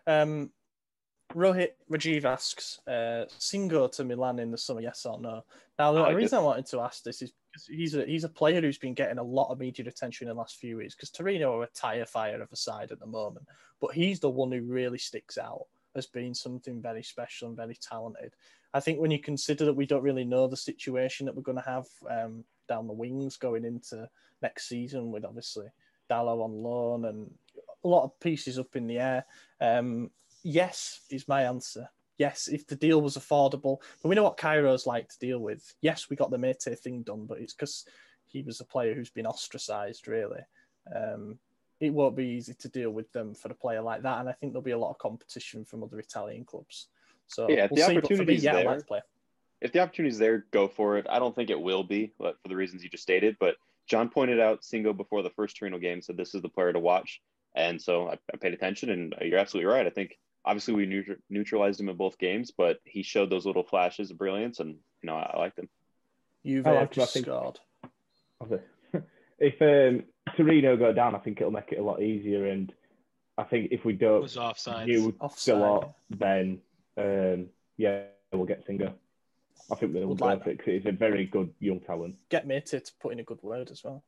Rohit Rajiv asks, Singo to Milan in the summer, yes or no? Now, the reason I wanted to ask this is because he's a player who's been getting a lot of media attention in the last few weeks, because Torino are a tyre fire of a side at the moment, but he's the one who really sticks out as being something very special and very talented. I think when you consider that we don't really know the situation that we're going to have down the wings going into next season, with obviously Dalot on loan and a lot of pieces up in the air, yes is my answer. Yes, if the deal was affordable. But we know what Cairo's like to deal with. Yes, we got the Mete thing done, but it's because he was a player who's been ostracised, really. It won't be easy to deal with them for a player like that, and I think there'll be a lot of competition from other Italian clubs. So yeah, if we'll the opportunity's there, I'd like to play. If the opportunity's there, go for it. I don't think it will be, for the reasons you just stated, but John pointed out Singo before the first Torino game, said this is the player to watch, and so I paid attention, and you're absolutely right. I think obviously we neutralized him in both games, but he showed those little flashes of brilliance, and I liked him. You've just scored. if Torino go down, I think it'll make it a lot easier. And I think if we don't was offside, a lot, then we'll get Singer. I think we'll go for it because he's a very good young talent. Get Mate to put in a good word as well.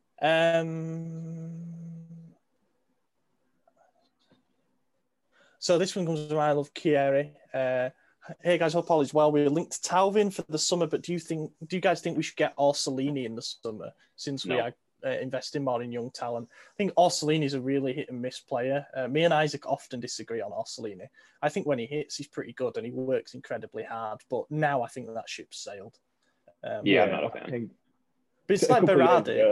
So this one comes from I Love Chieri. Hey guys, hope all is well. We're linked to Talvin for the summer, but do you guys think we should get Orsolini in the summer since we are investing more in young talent? I think Orsolini is a really hit and miss player. Me and Isaac often disagree on Orsolini. I think when he hits, he's pretty good and he works incredibly hard. But now I think that ship's sailed. I'm not a fan. But it's like Berardi.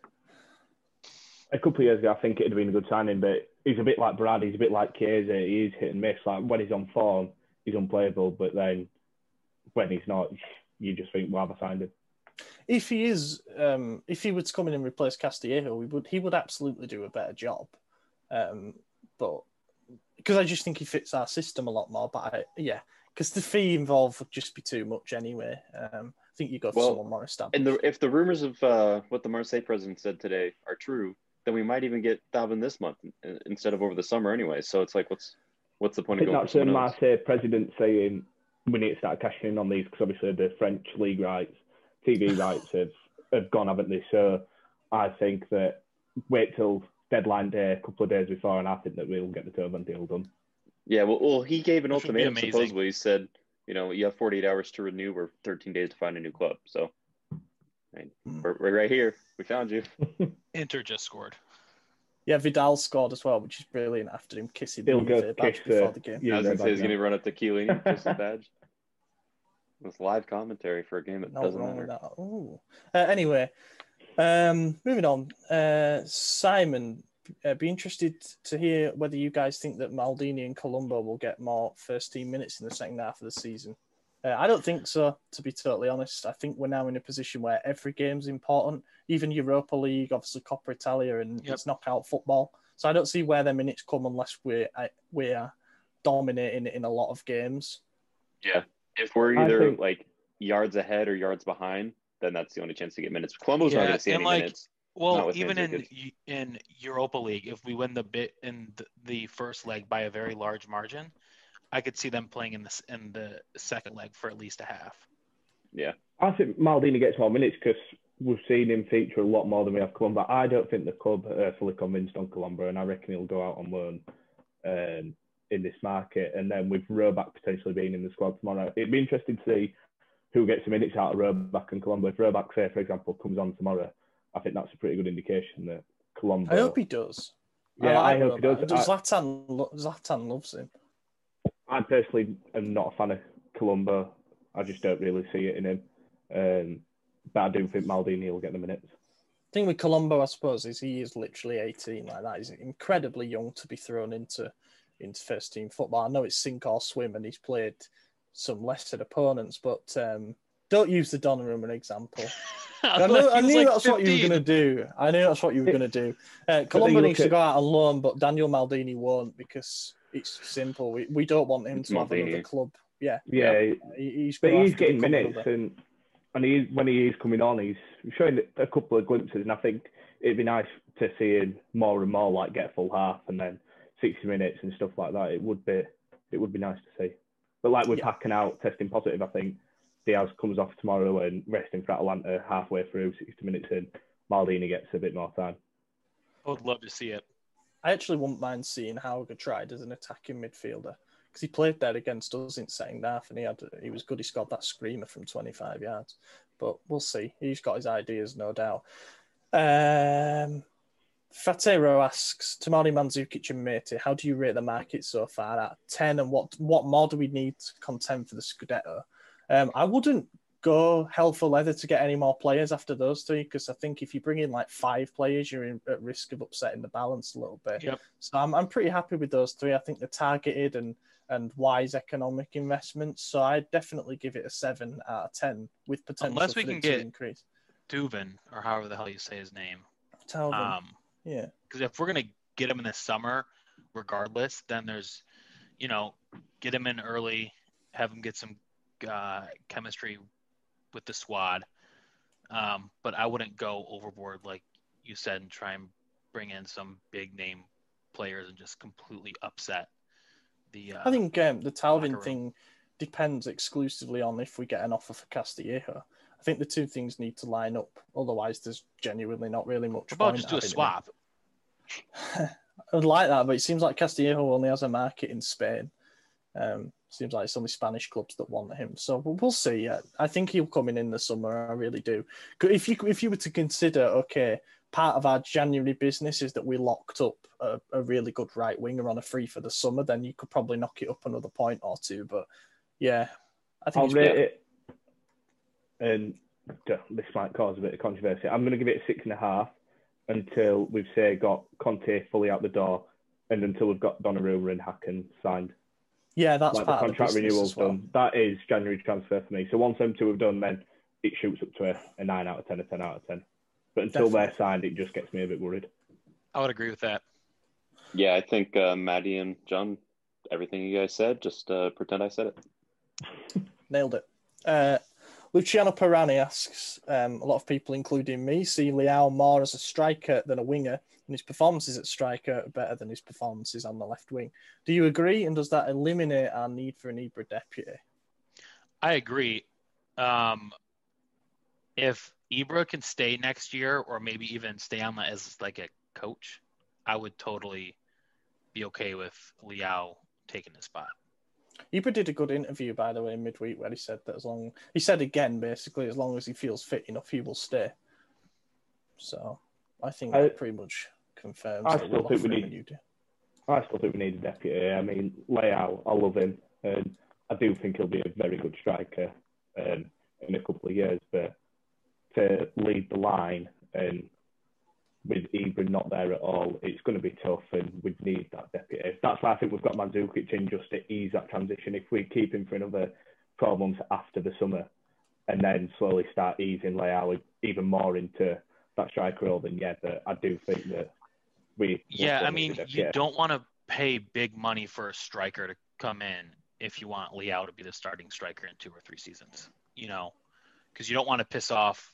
A couple of years ago, I think it'd have been a good signing, but he's a bit like Berardi. He's a bit like Chiesa. He is hit and miss. Like when he's on form, he's unplayable. But then when he's not, you just think, well, have I signed him? If he is, if he were to come in and replace Castillejo, he would absolutely do a better job. But because I just think he fits our system a lot more. But because the fee involved would just be too much anyway. I think you go for someone more established. And if the rumors of what the Marseille president said today are true, then we might even get Talvin this month instead of over the summer anyway. So it's like, what's the point of going for someone else? That's the Marseille president saying we need to start cashing in on these because obviously the French league rights, TV rights have gone, haven't they? So I think that wait till deadline day, a couple of days before, and I think that we'll get the Talvin deal done. Yeah, well, he gave an ultimatum supposedly. He said, you have 48 hours to renew or 13 days to find a new club. So we're right here. We found you. Inter just scored. Yeah, Vidal scored as well, which is brilliant after him kissing the badge before the game. I was going to say he's going to run up to Chiellini and kiss the badge. It's live commentary for a game that doesn't matter. Anyway, moving on. Simon, be interested to hear whether you guys think that Maldini and Colombo will get more first-team minutes in the second half of the season. I don't think so, to be totally honest. I think we're now in a position where every game's important, even Europa League, obviously Coppa Italia, and it's knockout football. So I don't see where their minutes come unless we're dominating in a lot of games. Yeah. If we're either like yards ahead or yards behind, then that's the only chance to get minutes. Colombo's not going to see any minutes. Well, even in Europa League, if we win the first leg by a very large margin, I could see them playing in the second leg for at least a half. Yeah. I think Maldini gets more minutes because we've seen him feature a lot more than we have Colombo. I don't think the club are fully convinced on Colombo, and I reckon he'll go out on loan in this market. And then with Roback potentially being in the squad tomorrow, it'd be interesting to see who gets the minutes out of Roback and Colombo. If Roback, say, for example, comes on tomorrow, I think that's a pretty good indication that Colombo... I hope he does. Yeah, I hope he does. Zlatan loves him. I personally am not a fan of Colombo. I just don't really see it in him. But I do think Maldini will get the minutes. The thing with Colombo, I suppose, is he is literally 18 like that. He's incredibly young to be thrown into first team football. I know it's sink or swim and he's played some lesser opponents, but don't use the Donnarumma example. I knew that's what you were going to do. I knew that's what you were going to do. Colombo needs to go out on loan, but Daniel Maldini won't because it's simple. We don't want him to have another club. Yeah. He's getting minutes and when he is coming on, he's showing a couple of glimpses, and I think it'd be nice to see him more and more like get full half and then 60 minutes and stuff like that. It would be nice to see. But like with Packing out testing positive, I think Diaz comes off tomorrow and resting for Atalanta halfway through, 60 minutes in. Maldini gets a bit more time. I would love to see it. I actually wouldn't mind seeing Hauger tried as an attacking midfielder because he played there against us in second half and he was good. He scored that screamer from 25 yards. But we'll see. He's got his ideas, no doubt. Fatero asks, Tamani Mandzukic and Mate, how do you rate the market so far at 10 and what more do we need to contend for the Scudetto? I wouldn't go hell for leather to get any more players after those three because I think if you bring in like 5 players, you're at risk of upsetting the balance a little bit. Yep. So I'm pretty happy with those 3. I think they're targeted and wise economic investments. So I'd definitely give it a 7 out of 10 with potential unless we can get increase. Duvin, or however the hell you say his name. Talvin. Yeah. Because if we're going to get him in the summer, regardless, then there's, get him in early, have him get some chemistry with the squad. But I wouldn't go overboard like you said and try and bring in some big name players and just completely upset the. I think the Talvin thing depends exclusively on if we get an offer for Castillejo. I think the two things need to line up. Otherwise, there's genuinely not really much. What about just do a swap? I would like that, but it seems like Castillejo only has a market in Spain. Seems like it's only Spanish clubs that want him. So we'll see. Yeah. I think he'll come in the summer. I really do. If you were to consider, okay, part of our January business is that we locked up a really good right winger on a free for the summer, then you could probably knock it up another point or two. But yeah, I think I'll rate it. And this might cause a bit of controversy. I'm going to give it a 6.5 until we've got Conte fully out the door, and until we've got Donnarumma and Hacken signed. Yeah, that's like part the contract of the renewal's well. done. That is January transfer for me. So once them two have done, then it shoots up to a 9 out of 10, a 10 out of 10. But until they're signed, it just gets me a bit worried. I would agree with that. Yeah, I think Maddie and John, everything you guys said, just pretend I said it. Nailed it. Luciano Perani asks, a lot of people, including me, see Leao more as a striker than a winger, and his performances at striker are better than his performances on the left wing. Do you agree, and does that eliminate our need for an Ibra deputy? I agree. If Ibra can stay next year, or maybe even stay on as like a coach, I would totally be okay with Leao taking his spot. Ibra did a good interview, by the way, midweek, where he said that he said again, basically, as long as he feels fit enough, he will stay. So I think that pretty much confirms I that still we'll think offer we him need. a new deal. I still think we need a deputy. I mean, Leao, I love him, and I do think he'll be a very good striker in a couple of years. But to lead the line and with Ibra not there at all, it's going to be tough, and we'd need that deputy. That's why I think we've got Mandzukic in just to ease that transition. If we keep him for another 12 months after the summer, and then slowly start easing Leao even more into that striker role, then but I do think that we. Yeah, I mean, you don't want to pay big money for a striker to come in if you want Leao to be the starting striker in 2 or 3 seasons, because you don't want to piss off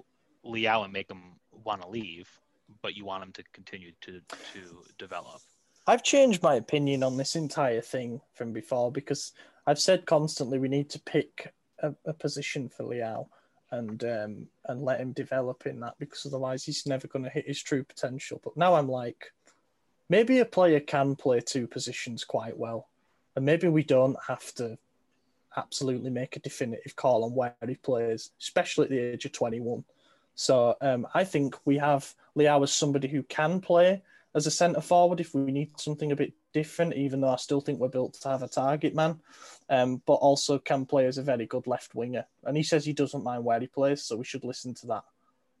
Leao and make him want to leave, but you want him to continue to develop. I've changed my opinion on this entire thing from before, because I've said constantly we need to pick a position for Leao and let him develop in that, because otherwise he's never going to hit his true potential. But now I'm like, maybe a player can play 2 positions quite well, and maybe we don't have to absolutely make a definitive call on where he plays, especially at the age of 21. So I think we have Leao as somebody who can play as a centre forward if we need something a bit different, even though I still think we're built to have a target man, but also can play as a very good left winger. And he says he doesn't mind where he plays, so we should listen to that.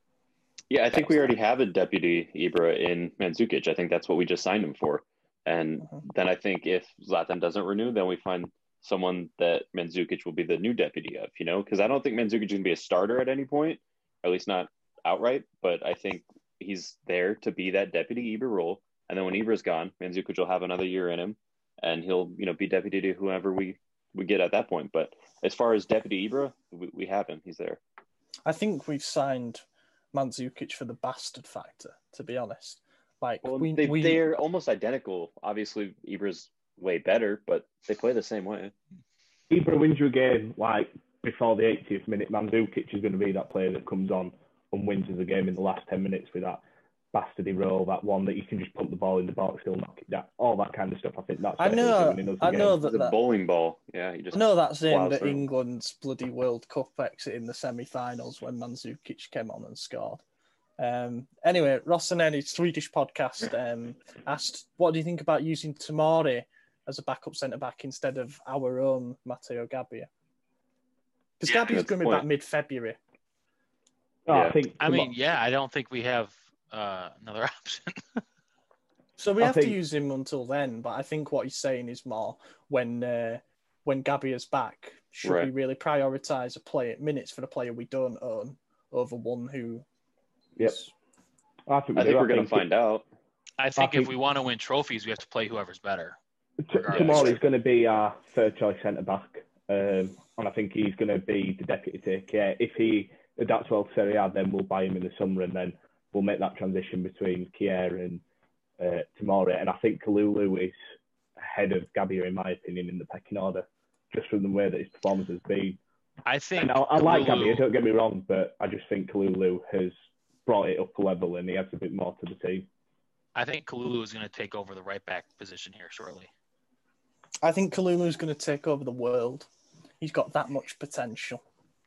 Yeah, I think we already have a deputy Ibra in Mandzukic. I think that's what we just signed him for. And then I think if Zlatan doesn't renew, then we find someone that Mandzukic will be the new deputy of, because I don't think Mandzukic is going to be a starter at any point, or at least not outright, but I think he's there to be that deputy Ibra role. And then when Ibra's gone, Mandzukic will have another year in him, and he'll, be deputy to whoever we get at that point. But as far as deputy Ibra, we have him. He's there. I think we've signed Mandzukic for the bastard factor, to be honest. They're almost identical. Obviously, Ibra's way better, but they play the same way. Ibra wins you a game before the 80th minute. Mandzukic is going to be that player that comes on and wins the game in the last 10 minutes with that bastardy roll, that one that you can just pump the ball in the box, he'll knock it down, all that kind of stuff. I think that's I know that the bowling ball. Yeah, that's aimed at England's bloody World Cup exit in the semi-finals when Mandzukic came on and scored. Anyway, Rossoneri, Swedish podcast, asked, what do you think about using Tomori as a backup centre-back instead of our own Matteo Gabbia? Because Gabbia's going to be back mid-February. I don't think we have another option. So we have to use him until then, but I think what he's saying is more when Gabbia's back, should we really prioritise minutes for the player we don't own over one who... Yep. I think we're going to find out. I think if we want to win trophies, we have to play whoever's better. Tomori is going to be our third choice centre-back, and I think he's going to be the deputy take care. If he adapts well to Serie A, then we'll buy him in the summer, and then we'll make that transition between Kier and Tomori. And I think Kalulu is ahead of Gabbia, in my opinion, in the pecking order, just from the way that his performance has been. I think and I like Gabbia, don't get me wrong, but I just think Kalulu has brought it up a level and he adds a bit more to the team. I think Kalulu is going to take over the right back position here shortly. I think Kalulu is going to take over the world. He's got that much potential.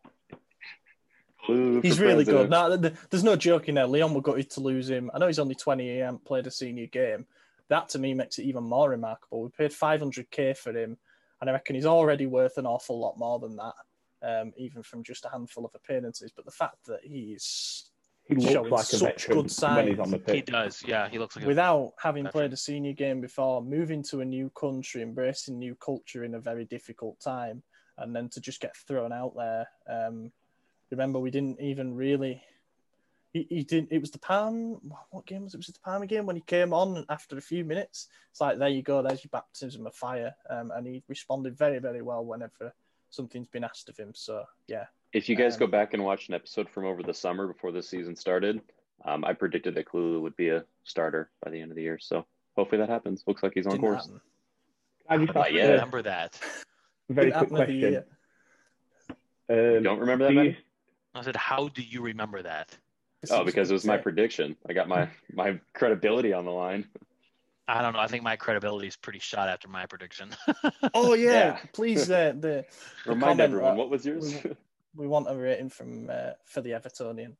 He's really good. Now, there's no joking there. Leon were gutted to lose him. I know he's only 20, he hasn't played a senior game. That, to me, makes it even more remarkable. We paid $500K for him, and I reckon he's already worth an awful lot more than that, even from just a handful of appearances. But the fact that he looks like such good signs. He does, yeah. He looks like without having played a senior game before, moving to a new country, embracing new culture in a very difficult time, and then to just get thrown out there. Remember, we didn't even really. He didn't. It was the Palm. What game was it? Was it the Parma game when he came on after a few minutes? It's like, there you go. There's your baptism of fire, and he responded very, very well whenever something's been asked of him. So yeah. If you guys go back and watch an episode from over the summer before the season started, I predicted that Kalulu would be a starter by the end of the year. So hopefully that happens. Looks like he's on course. I remember that. Very quick question. You don't remember that, Maddie? I said, how do you remember that? Oh, because it was my prediction. I got my credibility on the line. I don't know. I think my credibility is pretty shot after my prediction. Oh, yeah. Please, remind everyone, what was yours? We want a rating from for the Evertonian.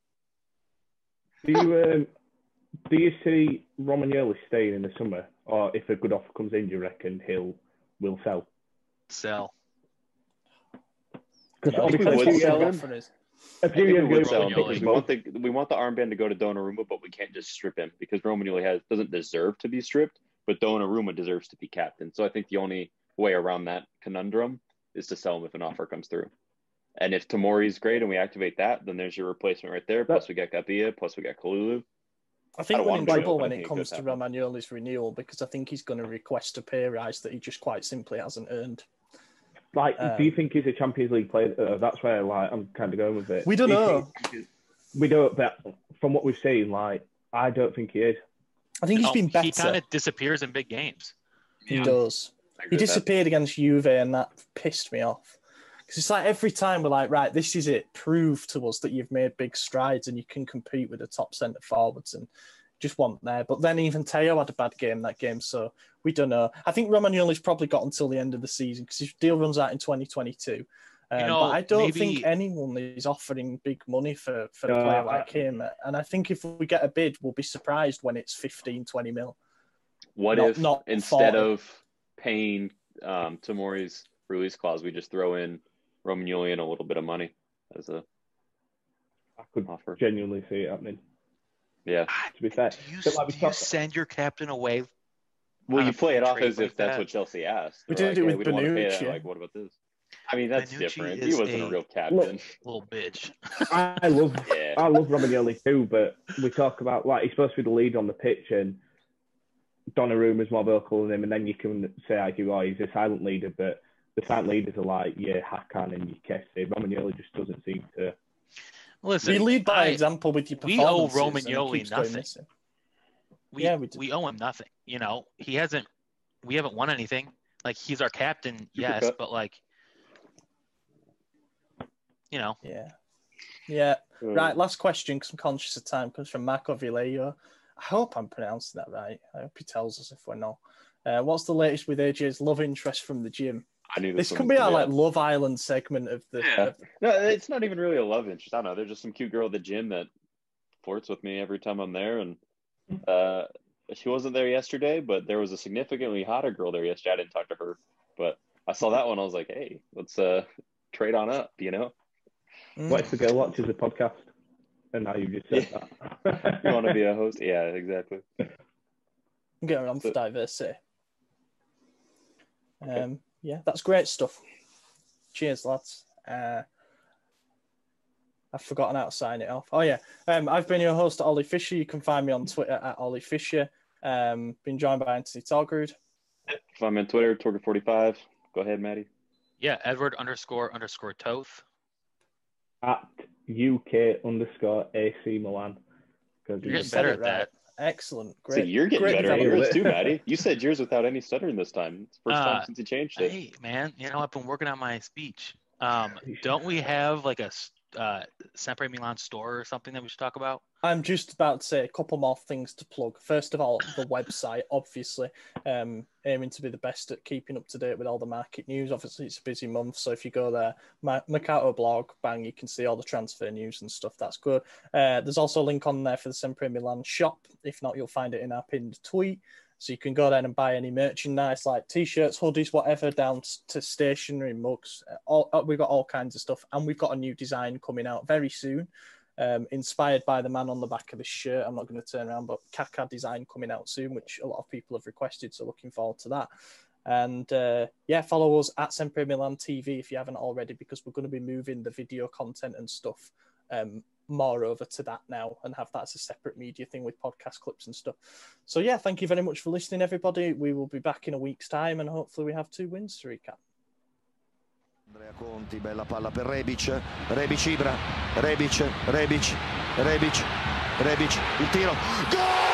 Do you see Romagnoli staying in the summer? Or if a good offer comes in, do you reckon will sell? Sell. Because obviously we want the armband to go to Donnarumma, but we can't just strip him because Romagnoli doesn't deserve to be stripped, but Donnarumma deserves to be captain. So I think the only way around that conundrum is to sell him if an offer comes through. And if Tomori's great and we activate that, then there's your replacement right there. Plus we got Gabbia, plus we got Kalulu. I think we're in trouble when it comes to Romagnoli's renewal because I think he's going to request a pay rise that he just quite simply hasn't earned. Do you think he's a Champions League player? That's where I'm kind of going with it. We don't know. We don't, but from what we've seen, I don't think he is. I think he's been better. He kind of disappears in big games. He does. He disappeared against Juve, and that pissed me off. Because it's like every time we're like, right, this is it. Prove to us that you've made big strides and you can compete with the top centre forwards, and just want there. But then even Teo had a bad game that game, so we don't know. I think Romagnoli's probably got until the end of the season because his deal runs out in 2022. But I don't think anyone is offering big money for a player like him. And I think if we get a bid, we'll be surprised when it's 15, 20 mil. What if instead of paying Tomori's release clause, we just throw in Romagnoli and a little bit of money as a offer? Genuinely see it happening. Yeah. To be fair. Do you send your captain away? Well, you play it off as if that's what Chelsea asked. We did it with Bonucci. Like, what about this? I mean, that's different. He wasn't a real captain. Little bitch. I love Romagnoli too, but we talk about, he's supposed to be the leader on the pitch, and Donnarumma's more vocal than him, and then you can say, he's a silent leader, but the silent leaders are Hakan and Kessie. Romagnoli just doesn't seem to... Listen, you lead by example with your performances. We owe Romagnoli nothing. We owe him nothing. We haven't won anything. He's our captain, yes, but Yeah. Right, last question, because I'm conscious of time, comes from Marco Villejo. I hope I'm pronouncing that right. I hope he tells us if we're not. What's the latest with AJ's love interest from the gym? I knew this could be our Love Island segment of the. Yeah. No, it's not even really a love interest. I don't know. There's just some cute girl at the gym that flirts with me every time I'm there, and she wasn't there yesterday, but there was a significantly hotter girl there yesterday. I didn't talk to her, but I saw that one. I was like, hey, let's trade on up. What if the girl watches the podcast? And now you just said that. You want to be a host? Yeah, exactly. I'm getting on for diversity. Okay. Yeah, that's great stuff. Cheers, lads. I've forgotten how to sign it off. Oh, yeah. I've been your host, Ollie Fisher. You can find me on Twitter at Ollie Fisher. Been joined by Anthony Torgerud. Find me on Twitter, Torger45. Go ahead, Maddie. Yeah, Edward __Toth. At UK_AC Milan. You're getting better at that. Excellent. Great. So you're getting better at yours too, Maddie. You said yours without any stuttering this time. It's the first time since you changed it. Hey, man, I've been working on my speech. Don't we have like a Sempre Milan store or something that we should talk about? I'm just about to say a couple more things to plug. First of all, the website, obviously, aiming to be the best at keeping up to date with all the market news. Obviously, it's a busy month, so if you go there, Mercato blog, bang, you can see all the transfer news and stuff. That's good. There's also a link on there for the Sempre Milan shop. If not, you'll find it in our pinned tweet. So you can go there and buy any merchandise like T-shirts, hoodies, whatever, down to stationery, mugs. We've got all kinds of stuff. And we've got a new design coming out very soon. Inspired by the man on the back of this shirt. I'm not going to turn around, but Kaká design coming out soon, which a lot of people have requested, so looking forward to that. And follow us at Sempre Milan TV if you haven't already, because we're going to be moving the video content and stuff more over to that now and have that as a separate media thing with podcast clips and stuff. So yeah, thank you very much for listening, everybody. We will be back in a week's time and hopefully we have 2 wins to recap. Andrea Conti, bella palla per Rebic, Ibra, Rebic, il tiro, gol!